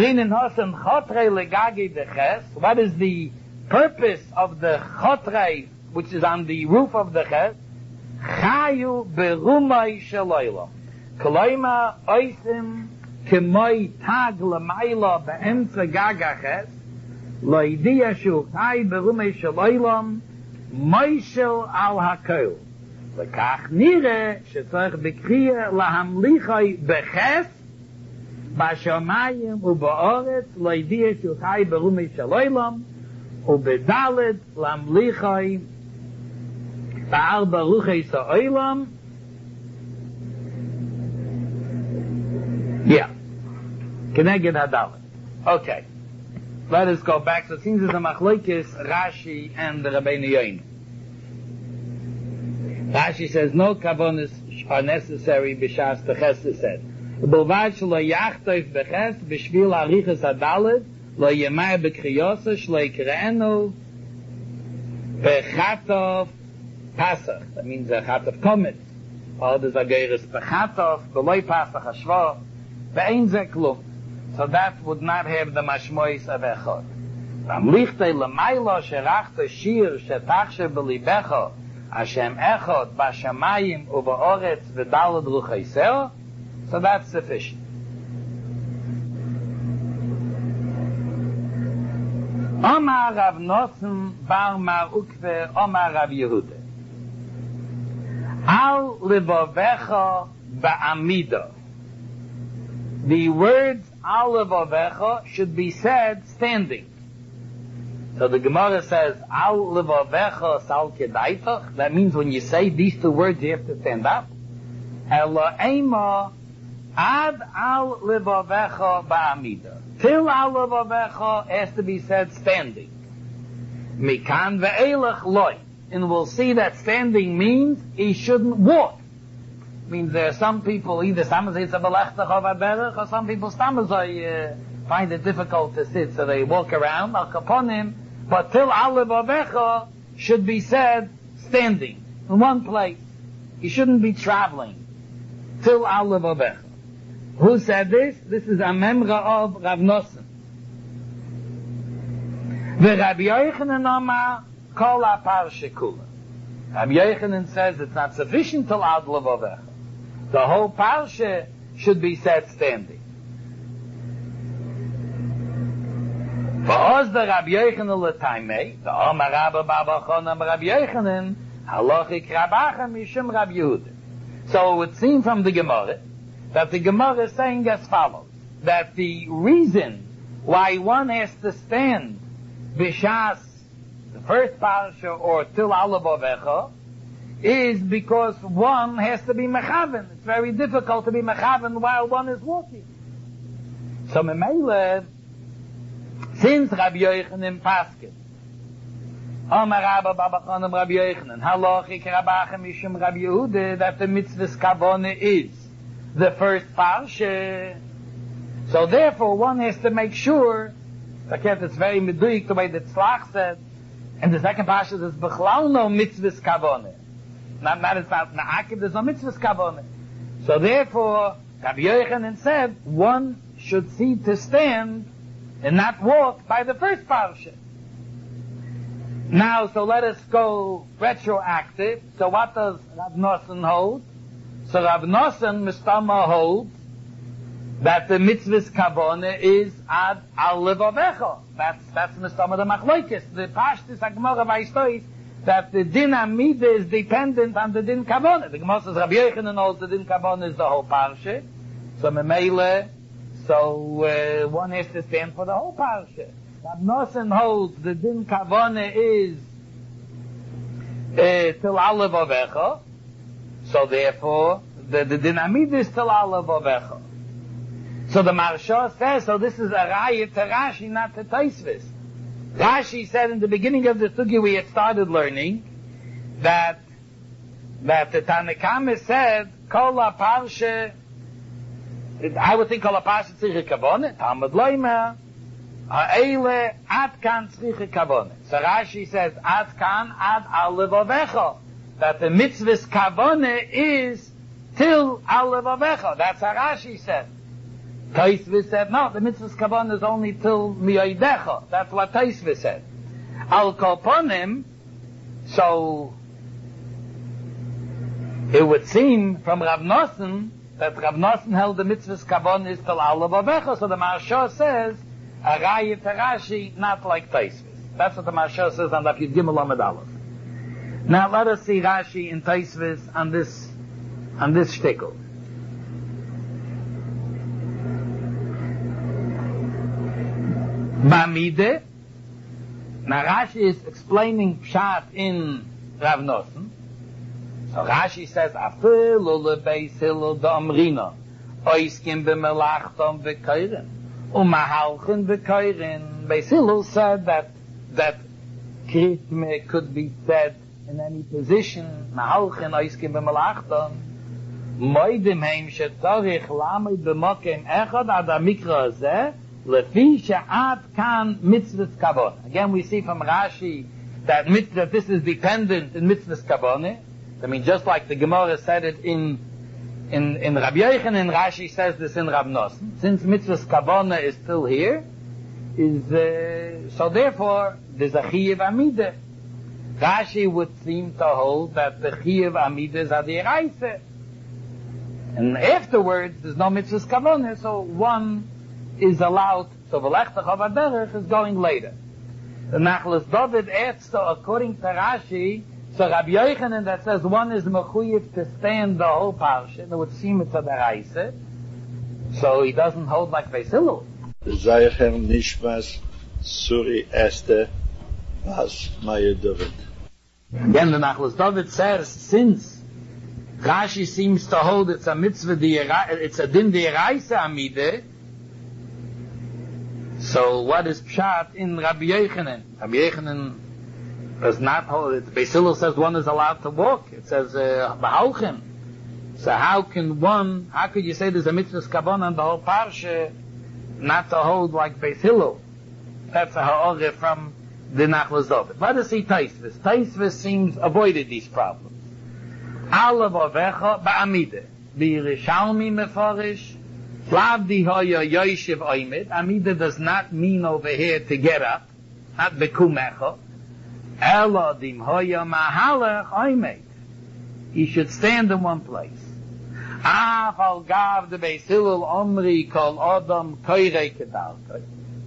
is the purpose of the chotrei, which is on the roof of the ches? Chayu berumai sheloila. Koloima oisim kemoi tag lamaila be'emtza gaga ches. Loidiya shu chay berumai sheloilam moishel al hakol. Lekach nire shetzorech bekriya lahamlichai beches בשמיים ובאורץ לא ידיע שהוא חי ברומי של עולם, ובדלת למליחי בארבע רוחי העולם. Yeah. Keneged Hadalet. Okay. Let us go back. So it seems there's a machlokes, Rashi and the Rabbeinu Yoina. Rashi says no kavonas are necessary b'shas techesed said. B'lvad shelo yachtoif b'ches b'shvil arichas hadalet lo yemai b'kriyose shlo yikreenu b'chatov pasach. That means a chatov komet. All the zageres b'chatov b'loi pasach hashva b'ein ze klum. So that would not have the mashmois of echad. Ramlichtei l'maylo sherachta shir shetachshe b'libecha Hashem echad b'shamayim u'ba'oretz v'dalad ruchaiseo. So that's sufficient. Omar Rav Nosson bar Mar Ukve Omar Rav Yehuda. Al levavecha ba'amida. The words al levavecha should be said standing. So the Gemara says al levavecha sal kedaitach. That means when you say these two words, you have to stand up. Ela ema ad al levavecha ba'amida. Till al levavecha has to be said standing. Mikan ve'elach loy. And we'll see that standing means he shouldn't walk. Means there are some people either stamazay or some people stamazay uh, find it difficult to sit, so they walk around al kaponim. But till al levavecha should be said standing in one place. He shouldn't be traveling. Till al levavecha. Who said this? This is a memra of Rav Nosson. The Rabbi Yochanan Amar kol aparshe kula. Rabbi Yochanan says it's not sufficient till ad levavecha. The whole parsha should be said standing. For us, the Rabbi Yochanan l'taimei, the Amar Rabba Baba Chonam Rabbi Yochanan, halachic Rabacha mishum Rabbi Yehuda. So it would seem from the Gemara that the Gemara is saying as follows, that the reason why one has to stand b'shas, the first parsha, or till alabovecha, is because one has to be mechaven. It's very difficult to be mechaven while one is walking. So Memele, since Rabbi Yochanan paskin, Amar Rabba Baba Chanam Rabbi Yochanan, halachic Rabacha mishum Rabbi Yehuda, that the mitzvah's kavone is the first parsha. So therefore one has to make sure, again it's very meduik the way that Tzlach said, and the second parsha is Bechlal no mitzvah's kavone. Not, not it's not Na'akiv, there's no mitzvah's kavone. So therefore, Rabbi Yochanan said, one should see to stand and not walk by the first parsha. Now, so let us go retroactive. So what does Rav Nosson hold? So Rav Nosson, Mistama, holds that the mitzvah's kavone is ad al levavecha. That's, that's Mistama the Machlokes. The Pashtus HaGemara Vayishtois, that the din amida is dependent on the din kavone. The Gemara says Rabbi Yochanan holds the din kavone is the whole parsha. So memele, so uh, one has to stand for the whole parsha. Rav Nosson holds the din kavone is uh, till alav avecha. So therefore, the, the din amida is till alav avecha. So the Maharsha says, so this is a raya to Rashi, not to Tosfos. Rashi said in the beginning of the sugya we had started learning that that the Tanakhama said kol parsha. I would think kol parsha tzricha kavone. Talmud loimer ha'ele ad kan tzricha kavone. So Rashi says ad kan ad al levavecha, that the mitzvah's kavone is till al levavecha. That's how Rashi said. Tosfos said, no, the mitzvah's kavanah is only till miyoidecha. That's what Tosfos said. Al kolponim, so it would seem from Rav Nosson that Rav Nosson held the mitzvah's kavanah is till alav avecha. So the Maharsha says, a raya to Rashi, not like Tosfos. That's what the Maharsha says on Daf Yud Gimel Lamed Aleph. Now let us see Rashi in Tosfos on this, on this shtickle. Bamide. Now Rashi is explaining Pshat in Rav Nosson. So Rashi says, Afilu lebeis Hillel da'amrina, oiskim b'melachtom v'koirin, u'mahalchin v'koirin. Beis Hillel said that, that Kriyat could be said in any position, mahalchin, oiskim b'melachtom, moidim heim shetzorich lamed b'mokem echad ad ha'mikra hazeh, lefi she'at kan mitzvahs kavon. Again, we see from Rashi that mitzvah, this is dependent in mitzvahs kavon. I mean, just like the Gemara said it in in in Rabbi Yochanan, Rashi says this in Rav Nosson. Since mitzvahs kavana is still here, is uh, so therefore there's a chiyuv amida. Rashi would seem to hold that the chiyuv amidas are the eraisa, and afterwards there's no mitzvahs kavana, so one is allowed. So v'lechtach avaderech is going later. The Nachlas David adds, so according to Rashi. So Rabbi Yochanan that says one is mechuyev to stand the whole parsha, it would seem it's a deraisa. So he doesn't hold like Beis Hillel.
Zeicher Nishmas Suri Esther Bas Maya David.
Again, the Nachlas David says, since Rashi seems to hold it's a mitzvah, it's a din deraisa amide, so what is pshat in Rabbi Yochanan? Rabbi Yochanan does not hold it. Beis Hillel says one is allowed to walk. It says b'halchin. Uh, so how can one? How could you say there's a mitzvah kavanah on the whole parsha, not to hold like Beis Hillel? That's a ha'orah from the Nachlas David. Let us see Taisvis. Taisvis seems avoided these problems. Alav avecha ba'amide b'Yerushalmi mefarish lavdi hoya yoshev oimid. Amida does not mean over here to get up, not bekumecha. Eladim hoya mahalech oimid. He should stand in one place. Af al gav de Beis Hillel omri kol adam koirei kedalkoi.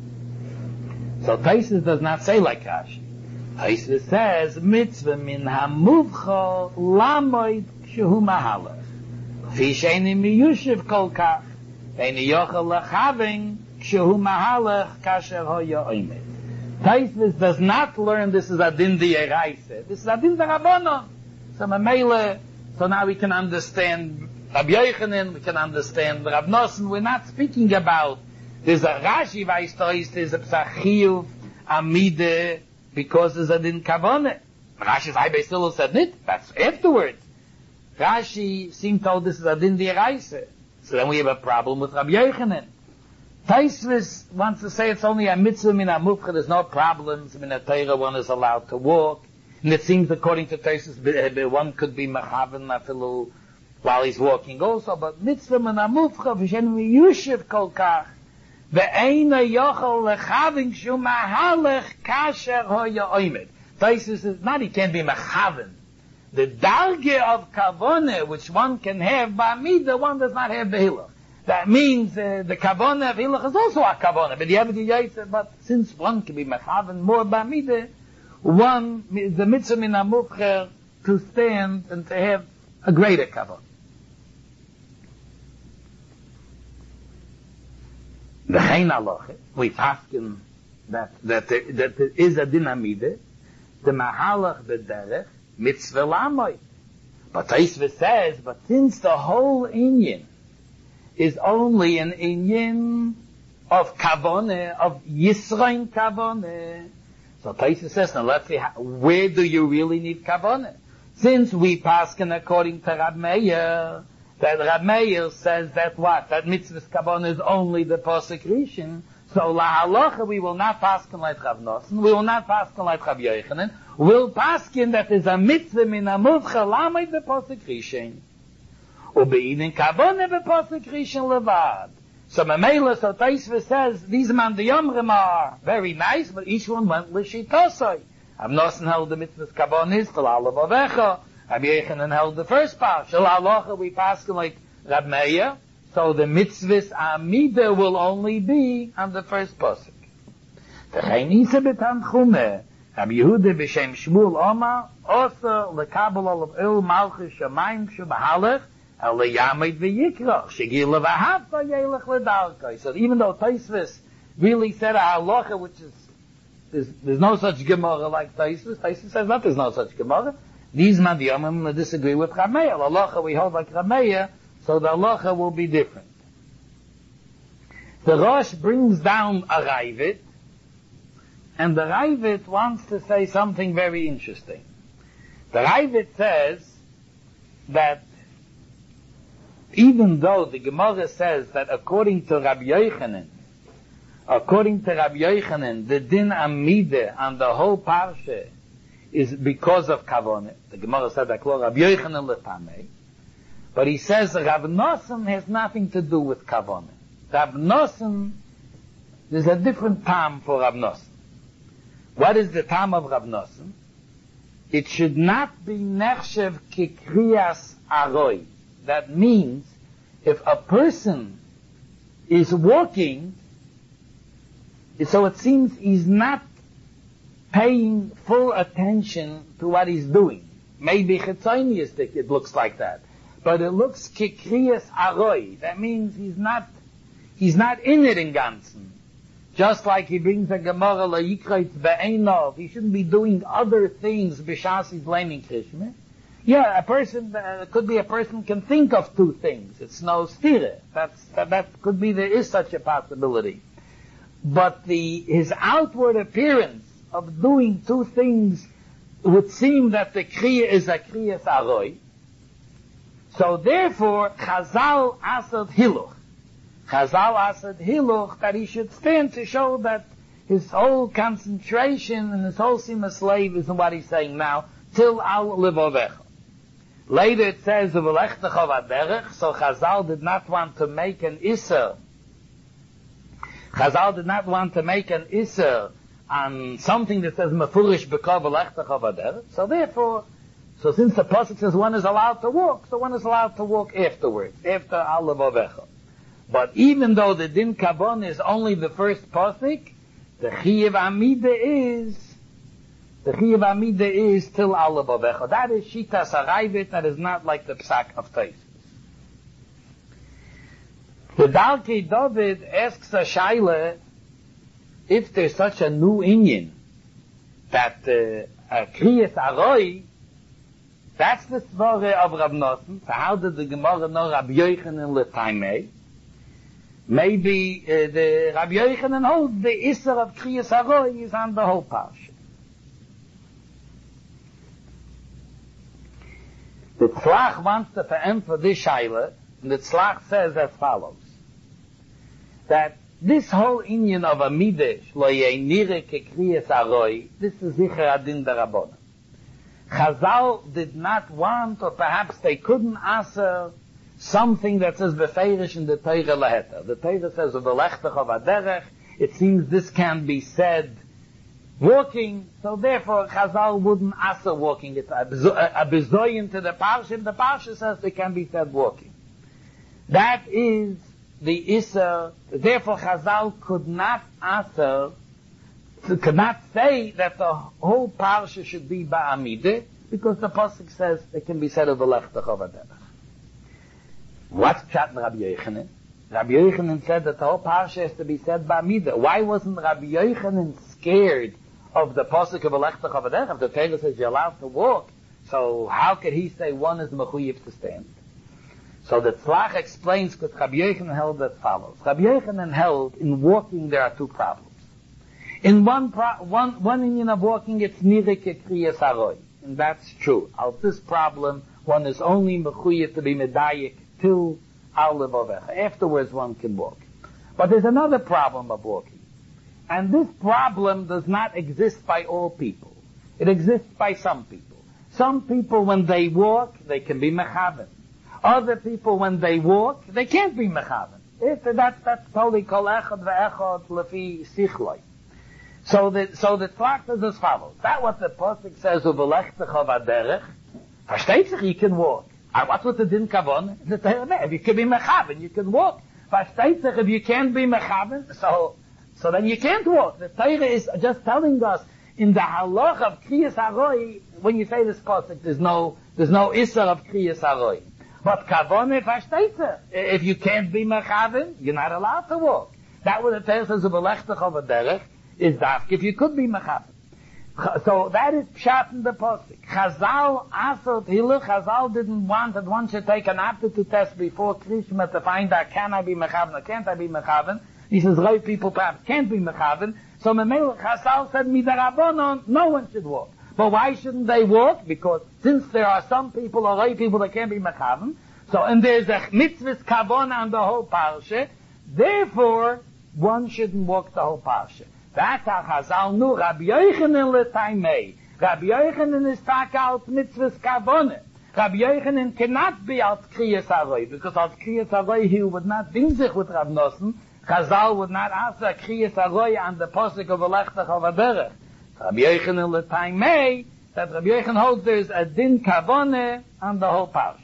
So Taisus does not say like Rashi. Taisus says mitzvah min hamuvcha lamoid shehu mahalech. Fi sheini miyushiv kol kach veini yochel lechaving shehu mahalech kasher hoya oimid. Taisus does not learn this is adin d'yeraisa. This is adin d'rabbanon. So Mamela, so now we can understand Rabbi Yochanan, we can understand Rav Nosson. We're not speaking about there's a Rashi vaystois, there's a psachiyuv amide because there's a din kavanah. Rashi's high Beis Hillel said it. That's afterwards. Rashi seemed told this is a din d'yeraisa. So then we have a problem with Rabbi Yochanan. Taisvis wants to say it's only a mitzvah min amufcha. There's no problems. Min Torah one is allowed to walk. And it seems, according to Taisvis, one could be mechaven afilu while he's walking also. But mitzvah min amufcha v'shen miyushiv kol kach ve'eina yochel lechaving shu mahalech kasher hoya oimid. Taisvis is not he can't be mechaven. The darge of kavoneh which one can have by midah, one does not have behilach. That means uh, the kavanah of hilach is also a kavanah, but the yaitse. But since one can be mechaven more b'amidah, one is the mitzvah min hamuvcher to stand and to have a greater kavanah. The chein halacha we paskin that that there, that there is a din amidah, the mahalach b'derech mitzvah lamoy. But Taisvis says, but since the whole inyan is only an inyan of kavoneh, of yisrain kavoneh. So Taisvis says, now let's see, how, where do you really need kavoneh? Since we paskin according to Rab Meir, that Rab Meir says that what? That mitzvah's kavoneh is only the persecution. So la halacha we will not paskin like Rav Nosson, we will not paskin like Rabbi Yochanan, we'll paskin that is a mitzvah min hamuvcha lamed the persecution. Ubeinin kavoneh b'persecution levad. So Mamela, so Taisva says, these man the Yomrim are very nice, but each one went l'shitosoi. Rav Nosson held the mitzvah's kavoneh, till alav avecha. Rabbi Yochanan held the first part. Shel halacha we pass like Rab Meir, so the mitzvah's amida will only be on the first pasuk. V'chein isa b'tanchumeh, Rabbi Yehuda b'shem Shmuel Omar, also lekabel olav il malchus shamayim shubahalech, so even though Taisvis really said a halacha, which is, there's, there's no such Gemara like Taisus. Taisus says not there's no such Gemara. These Madiyamim disagree with Rameya. The halacha we hold like Rameya, so the halacha will be different. The Rosh brings down a Raivit, and the Raivit wants to say something very interesting. The Raivit says that even though the Gemara says that according to Rabbi Yochanan, according to Rabbi Yochanan, the din amide on the whole parsha is because of kavanah. The Gemara said that Rabbi Yochanan letamei, but he says Rav Nosson has nothing to do with kavanah. Rav Nosson, there's a different time for Rav Nosson. What is the time of Rav Nosson? It should not be nechshev kikriyas aroi. That means if a person is walking, so it seems he's not paying full attention to what he's doing. Maybe chitzoniistic it looks like that, but it looks kikriyas aroi. That means he's not he's not in it in ganzen. Just like he brings a Gemara la yikreitz be'enov, he shouldn't be doing other things b'shas he's blaming Krishna. Yeah, a person, uh, could be a person can think of two things. It's no stira. That's, that, that could be, there is such a possibility. But the, his outward appearance of doing two things would seem that the kriya is a kriya saroi. So therefore, Chazal asad hiluch. Chazal asad hiluch, that he should stand to show that his whole concentration and his whole sima slave is in what he's saying now, till al livovecha. Later it says, so Chazal did not want to make an Isser. Chazal did not want to make an Isser on something that says, Mefurish b'kov v'lechtach avaderech. So therefore, so since the pasuk says one is allowed to walk, so one is allowed to walk afterwards, after al levovecha. But even though the din kavon is only the first pasuk, the Chiyuv Amida is, the Chiyuv Amida is till al levovecha. That is Shitas HaRaivit, that is not like the Psak of Taisus. The Dalkei David asks a shaila, if there's such a new inyan, that uh, a Kriyas Aroi, that's the Svare of Rav Nosson. So how did the Gemara know Rabbi Yochanan L'Taimei? Maybe uh, the Rabbi Yochanan holds the Isser of Kriyas Aroi is on the whole parsha. The Tzlach wants to for this shaila, and the Tzlach says as follows, that this whole inyan of a midesh, lo yeinire kekriyas aroi, this is zicher adin darabona. Chazal did not want, or perhaps they couldn't answer something that says befeirish in the Torah laheta. The Torah says v'lechtach of aderech. It seems this can be said walking, so therefore Chazal wouldn't answer walking. It's a bezoyin to the parsha. The parsha says it can be said walking. That is the Isser. Therefore Chazal could not answer, could not say that the whole parsha should be ba'amideh, because the pasuk says it can be said of the lechtach of aderech. What's pshat in Rabbi Yochanan? Rabbi Yochanan said that the whole parsha has to be said ba'amideh. Why wasn't Rabbi Yochanan scared of the pasuk of lechtach of aderech? If the Torah says you're allowed to walk, so how could he say one is mechuyev to stand? So the Tzlach explains because Rabbi Yochanan held as follows. Rabbi Yochanan held in walking there are two problems. In one pro- one one inyan of walking, it's nireh kekriyas aroi, and that's true. Of this problem, one is only mechuyev to be medayik till al levovecha. Afterwards, one can walk. But there's another problem of walking, and this problem does not exist by all people. It exists by some people. Some people, when they walk, they can be mechaven. Other people, when they walk, they can't be mechaven. If that, that's totally kol echad ve'echad lefi sichloi. So the, so the Tzlach is as follows. That what the pasuk says, u'v'lechtach of aderech, versteht sich, you can walk. Uh, what's with the din kavon? If you can be mechaven, you can walk. Versteht sich, if you can't be mechaven, so, so then you can't walk. The Torah is just telling us, in the halach of kriyas aroi, when you say this pasuk, there's no, there's no isser of kriyas aroi. But kavone versteht sich. If you can't be mechaven, you're not allowed to walk. That what it says as a belechtach of a derech is dafk if you could be mechaven. So that is pshat in the posik. Chazal asot hiluch. Chazal didn't want that one should take an aptitude test before Krishma to find out can I be mechaven or can't I be mechaven. He says right people perhaps can't be mechaven. So Memel Chazal said midarabonon no one should walk. But why shouldn't they walk? Because since there are some people or right people that can't be mechaven, so and there's a mitzvah's kavona on the whole parsha, therefore one shouldn't walk the whole parsha. That's how Chazal knew Rabbi Yochanan l'taimei. Rabbi Yochanan is tak out mitzvah's kavona. Rabbi Yochanan cannot be out kriyas aroi, because out kriyas aroi he would not bin sich with Rav Nosson. Chazal would not ask a kriyas aroi on the posik of a lechtach of a derech. Rabbi Yochanan l'taimei, that Rabbi Yochanan holds there's a din kavona on the whole parsha.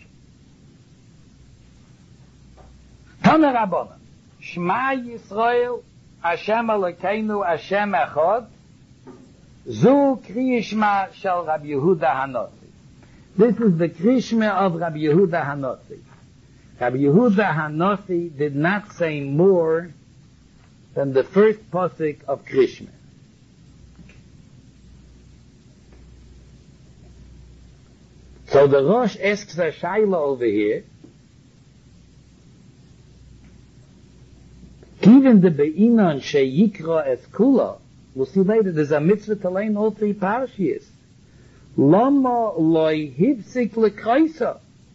Tana Rabbanan, Shema Yisrael, Hashem Elokeinu, Hashem Echad, Zu Kriyishma Shel Rabbi Yehuda Hanotzi. This is the Krishma of Rabbi Yehuda Hanotzi. Rabbi Yehuda Hanotzi did not say more than the first posik of Krishma. So the Rosh asks a shaila over here, even the Be'inon Sheyikra es Kula, we'll see later, there's a mitzvah to learn all three parashiyas. Lama loy hipsik lekreisa.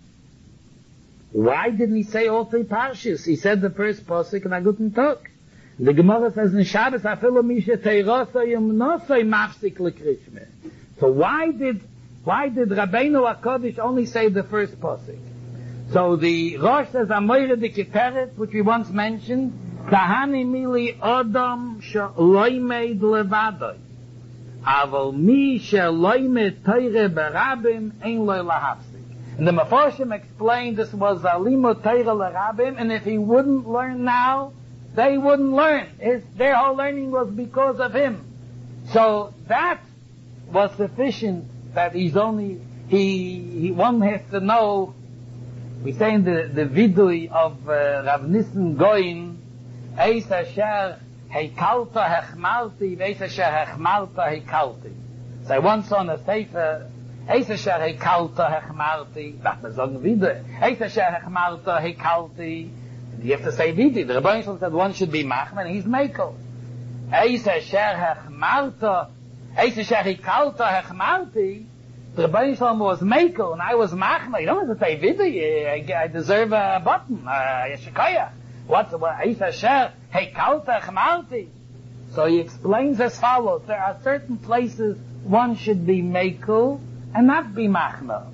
Why didn't he say all three parashiyas? He said the first pasuk and I couldn't talk. The Gemara says in Shabbos, afilu misha teirasa yom nosay mafsik lekrishme. So why did, why did Rabbeinu HaKadosh only say the first pasuk? So the Rosh says, Amoyre de Kiperet, which we once mentioned, Tahani mili Adam sheloimed levadoi. Aval mi sheloimed teire berabim ein loy lahafsik. And the Mefarshim explained this was a limud teire lerabim, and if he wouldn't learn now, they wouldn't learn. His, their whole learning was because of him. So that was sufficient that he's only, he, he one has to know, we say in the, the vidui of uh, Rav Nissen Goin, Eis asher heikalta hechmalti, Eis asher hechmalta heikalti. So I once saw in a sefer, Eis asher heikalta hechmalti, darf man sagen wieder, Eis asher hechmalta heikalti, you have to say vidi. The Rebbeinu Shalom said one should be machmer, and he's mekel. Eis asher hechmalta, Eis asher heikalta hechmalti, the Rebbeinu Shalom was mekel, and I was machmer. You don't have to say vidi, I, I deserve a button, a yeshikayach. What's what? Eis asher heikalta hechmalti. So he explains as follows: there are certain places one should be mekel and not be machmer.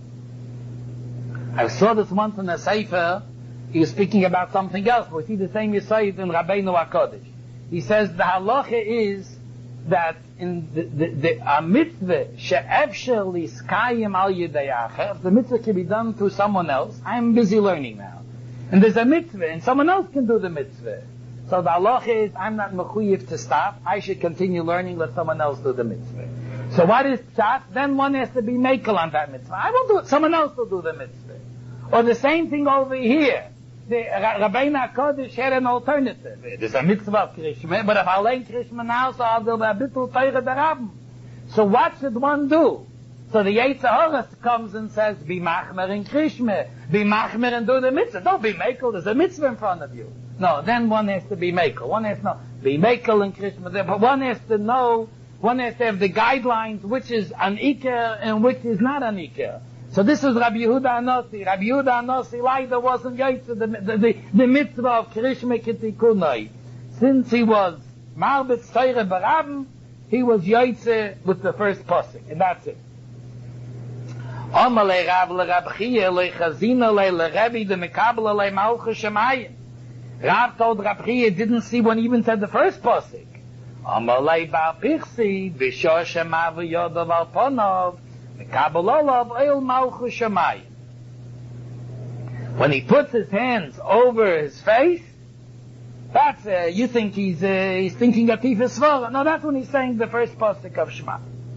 I saw this once in a sefer. He was speaking about something else. We see the same Yisayid in Rabbeinu HaKadosh. He says the halacha is that in the, the, the a mitzvah she'efsher liskayim al yedei acher, if the mitzvah can be done through someone else, I'm busy learning now. And there's a mitzvah, and someone else can do the mitzvah. So the halacha is, I'm not mechuyev to stop, I should continue learning, let someone else do the mitzvah. So what is pshat? Then one has to be mekel on that mitzvah. I won't do it, someone else will do the mitzvah. Or the same thing over here. The Rabbeinu HaKadosh had an alternative. There's a mitzvah of Krishma, but if I learn Krishma now, so I'll do a bittul teire derabim. So what should one do? So the Yetzer Hara comes and says, be machmer in Krishma, be machmer and do the mitzvah. Don't be mekel, there's a mitzvah in front of you. No, then one has to be mekel. One has to know, be mekel in Krishma, but one has to know, one has to have the guidelines, which is an iker and which is not an iker. So this is Rabbi Yehuda Hanotzi. Rabbi Yehuda Hanotzi, Laida wasn't Yaitze, the, the, the, the mitzvah of Krishma Kitikunai. Since he was Marbet Teire Barabim, he was Yaitze with the first pasuk, and that's it. Amalei Rav le Rab Chia le Chazina le le Rebbe de Mekabel le Malchus Shemayim. Rav told Rab Chia didn't see when he even said the first pasuk. Amalei Bar Pichsi B'Shor Shema V'Yodav Al Ponov. When he puts his hands over his face, that's, uh, you think he's, uh, he's thinking a Tifus Svara. No, that's when he's saying the first pasuk of Shema.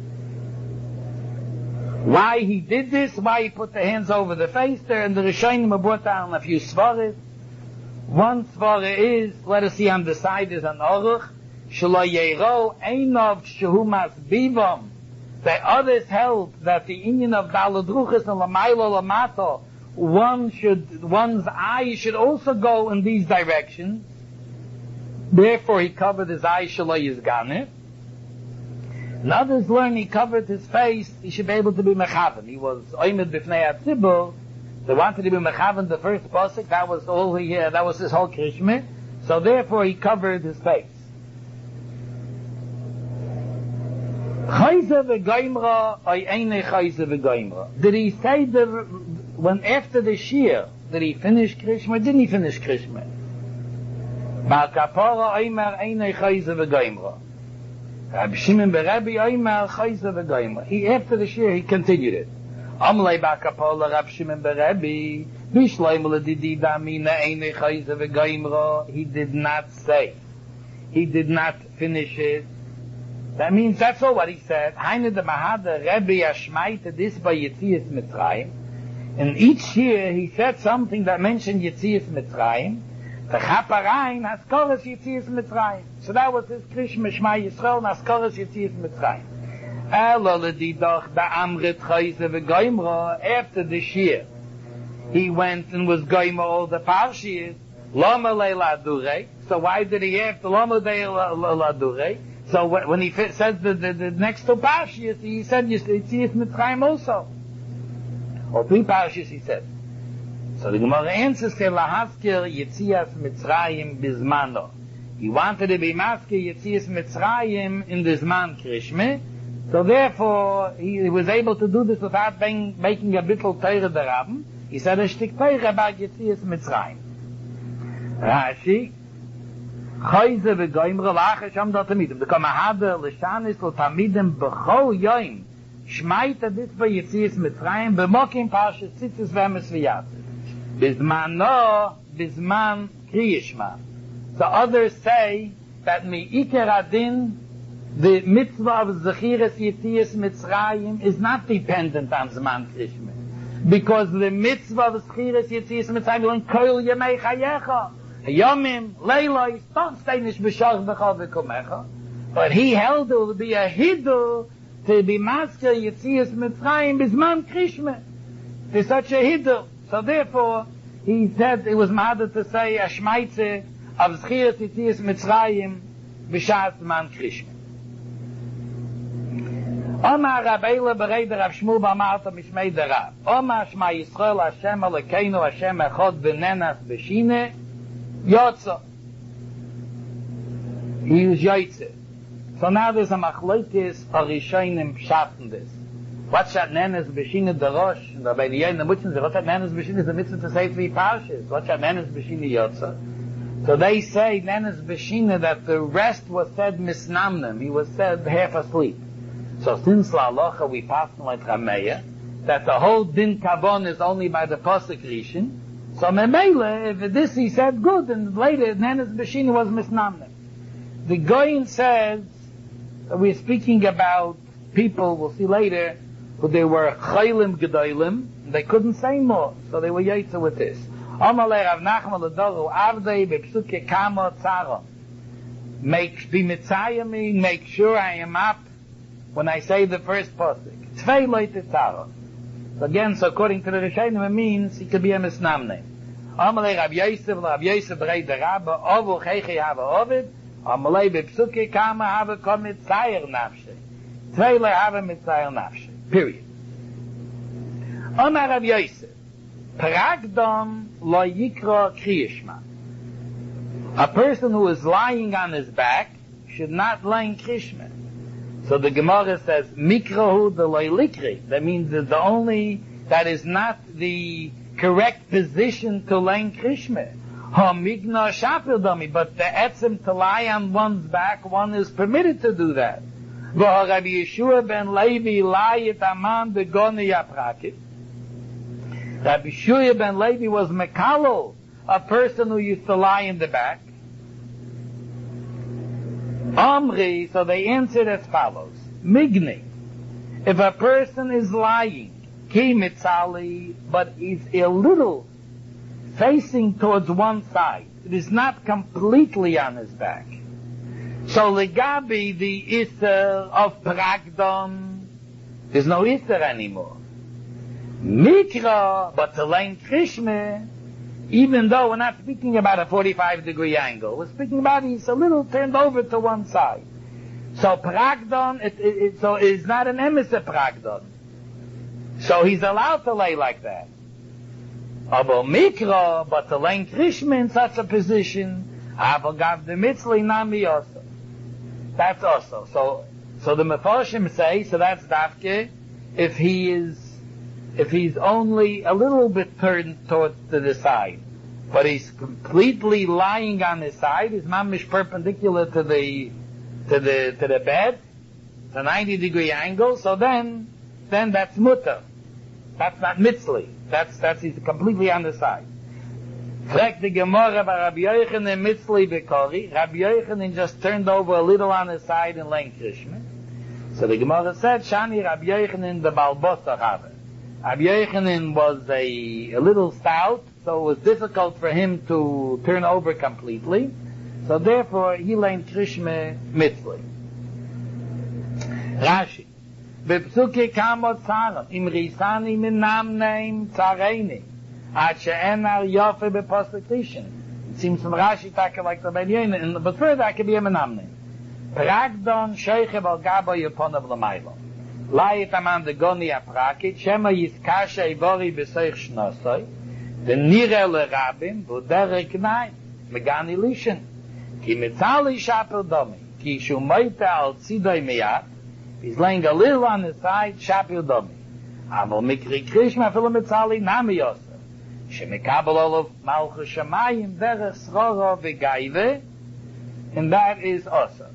Why he did this, why he put the hands over the face there, and the Rishonim brought down a few Svaras. One svara is, let us see on the side is an Aruch, Shelo Yeiro Einov Shehumas Bivam. The others held that the Indian of Baladruchas and Lamailo Lamato, one should, one's eye should also go in these directions. Therefore he covered his eye, Shelo Yizganeh. And others learn he covered his face, he should be able to be mechaven. He was oimed b'fnei hatzibur. They wanted to be mechaven the first pasuk. That was all he had. That was his whole krishma. So therefore he covered his face. Chayze v'goimra oy eine chayze v'goimra. Did he say the when after the shir did he finish krishma? Didn't he finish krishma? Bal kapara oimer eine chayze v'goimra. Rabbi Shimon beRabbi oimer chayze v'goimra. He after the shir he continued it. Amlei bakapola Rabbi Shimon beRabbi bishloim ledidi damina eine chayze v'goimra. He did not say. He did not finish it. That means that's all what he said. Heine de Mahada Rebbe Ashmaite this by Yetzias Mitzrayim. In each year he said something that mentioned Yetzias Mitzrayim. The Chaparein Haskoras Yetzias Mitzrayim. So that was his Krishma Shema Yisrael Haskoras Yetzias Mitzrayim. Elo ledidoch da Amrit Chayze v'Goimra. After this year he went and was Goimra all the Parshiyas. Lama leila durei. So why did he have to Lama leila durei? So when he says the, the, the next two parshas, he said Yetzias Mitzrayim also. Or three parshas he said. So the Gemara answers to Lahaskir Yetzias Mitzrayim Bizmano. He wanted to be Maskir Yetzias Mitzrayim in the Zman Krishma. So therefore he was able to do this without being, making a bittul Teire derabim. He said a shtik Teire about Yetzias Mitzrayim. Rashi Chayze v'goimra lacha sham da tamidim. The kamahada l'shanis l'tamidem b'chol yoim shmaita dit v'yetzias Mitzrayim b'mokim parshas tzitzis v'emes v'yatzis bizmano bizman kriyishma. The others say that mi'ikar adin the mitzvah of zechiras yetzias Mitzrayim is not dependent on zman kriyishma, because the mitzvah of zechiras yetzias Mitzrayim is kol yemei chayecha. Yomim, Leiloi, don't stay nish b'shach b'chal v'komecha. But he held it would be a hidu to be masker Yetzias Mitzrayim bizman krishma. There's such a hidu. So therefore, he said it was mad to say a shmaitze of zchiras Yetzias Mitzrayim b'shas man krishma. Omar Rabbeila b'reder Rav Shmuel b'amarta mishmei derav. Omar Shema Yisrael Hashem Elokeinu Hashem Echad v'nenas b'shine Yotza. He was Yotze. So now there's a machlokes Arishonim pshatten this. What's that nenes b'shina derosh? And Rabbi Yehuda Mutzen says, what's that nenes b'shina is the mitzvah to say three parshas. What's that nenes b'shina Yotza? So they say nenes b'shina that the rest was said misnamnem. He was said half asleep. So since la halacha we pass like Rameya, that the whole din kavon is only by the pasuk rishon. So Memele, if this he said good, and later Nenes B'shini was misnamne. The Goyin says that we're speaking about people, we'll see later, who they were chaylim gedolim, they couldn't say more, so they were yaitza with this. Amalei Rav Nachman l'doru avdei b'psuke kamo tzara. Make, be mitzayah me, make sure I am up when I say the first pasuk. Tvei loite tzara. So again, so according to the Rishonim, it means he could be a misnamne. Amalei Rav Yosef, Rav Yosef berei derabba, ovu cheichi hava ovid, amalei bepsuke kama hava kom mitzayer nafshe. Tvele hava mitzayer nafshe. Period. Amar Rav Yosef, pragdom lo yikra kriyishma. A person who is lying on his back should not lay in krishma. So the Gemara says, mikrahu de loy likri. That means that the only, that is not the correct position to lay in krishma. Ha migna shapir dami, but the etzim to lie on one's back, one is permitted to do that. V'ha Rabbi Yeshua ben Levi layit aman begoni yaprakit. Rabbi Yeshua ben Levi was mekalo, a person who used to lie in the back. Amri, so they answered as follows. Migni, if a person is lying, ki mitzali, but is a little facing towards one side. It is not completely on his back. So legabi, the Isser of Pragdon, there's no Isser anymore. Mikra, but the lane Krishma, even though we're not speaking about a forty-five degree angle, we're speaking about he's a little turned over to one side. So Pragdon, it, it, it, so it's not an emissary Pragdon. So he's allowed to lay like that. Aber Mikra, but to lay Krishma in such a position, aber gav the mitzli nami also. That's also. So, so the Mefarshim say, so that's Davke, if he is, if he's only a little bit turned towards to the side, but he's completely lying on his side, his mamish perpendicular to the, to the, to the bed, it's a ninety degree angle, so then, then that's mutter. That's not mitzli. That's, that's, he's completely on the side. Fragt the Gemara by Rabbi Yochanan mitzli bekori. Rabbi Yochanan just turned over a little on his side in Len Krishma. So the Gemara said, Shani Rabbi Yochanan the Balbosa Chava. Rabbi Yochanan was a, a little stout, so it was difficult for him to turn over completely. So therefore, he Len Krishma mitzli. Rashi. Bepsuke kamot tzarem. Im risani min namneim tzareini. At she'enar yofe bepostetishim. It seems from Rashi taka like the Benyamin, but further I could be a menamne. Pragdon sheichev al gabo yeponav l'maylo. Layit aman de goni aprakit, shema yiskasha ivori b'seich shnosoi, v'nire l'rabim, v'derek nai, megani lishen. Ki mitzali shaper domi, ki shumoite al tzidoi miyat, he's laying a little on the side, shaper domi. Aval mikri krishma filo mitzali nami yos. Shemekabel olav malchus shamayim derech srora v'gaive, and that is also.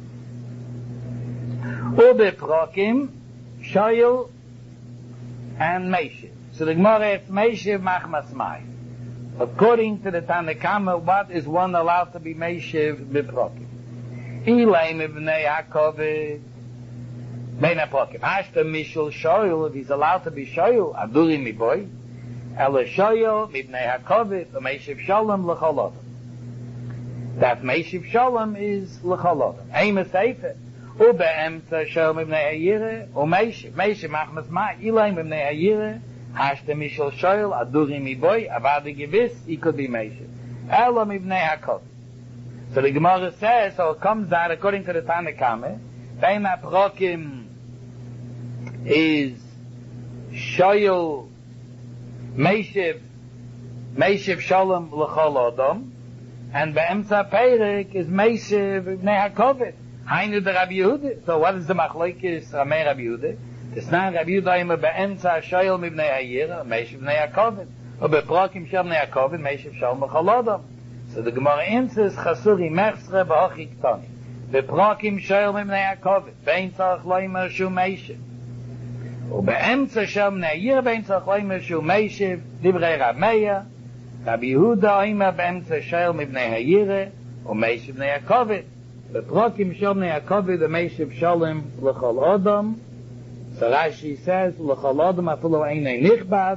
Ube prokim, shoyel, and meishiv. So the Gemara is meishiv machmas mai. According to the Tanakama, what is one allowed to be meishiv beprokim? Ilaim ibnei Yaakov beina prokim. Ashta mishul shoyel, if he's allowed to be shoyel, aduri mi boy. Ela shoyel mibnei hakovit u'meishiv shalom l'cholodom. That meishiv shalom is l'cholodom. Eima seifer u'be'emtza shoyel mibnei hayire u'meishiv meishiv machmas ma ilay mibnei hayire hashta mishal shoyel aduri miboy avadi gewiss he could be meishiv ela mibnei hakovit. So the Gemara says, so it comes out according to the Tanakame, beina prokim is shoyel Meishiv, Meishiv Shalom L'chol Odom, and Be'emtza Perek is Meishiv B'nei HaKovet. Hainu de Rabbi Yehuda. So what is the Machlokes Ramei Rabbi Yehuda? It's not Rabbi Yehuda ima Be'emtza Shoyel Mibnei Hayira, Meishiv B'nei HaKovet. Or Be'prokim Shel B'nei HaKovet, Meishiv Shalom L'chol Odom. So the Gemara answers, Chasuri Mechsre B'hochi Ktoni. Be'prokim Shoyel Mibnei HaKovet. Be'en Tzarech Loimer Shu Meishiv. ובאמצע שם נעיר באמצע חליימר שהוא מיישב דברי רמיה רבי יהודה אומר באמצע של מבני הירה ומיישב בני הכובד בפרוקים של בני הכובד ומיישב שלם לכל אדם. So Rashi says לכל אדם אפילו איני נכבד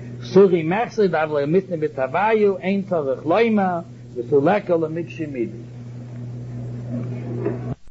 סורי מחסר דבל מתנה בתוויו אין צורך ליימה וסולקה למקשי מידי.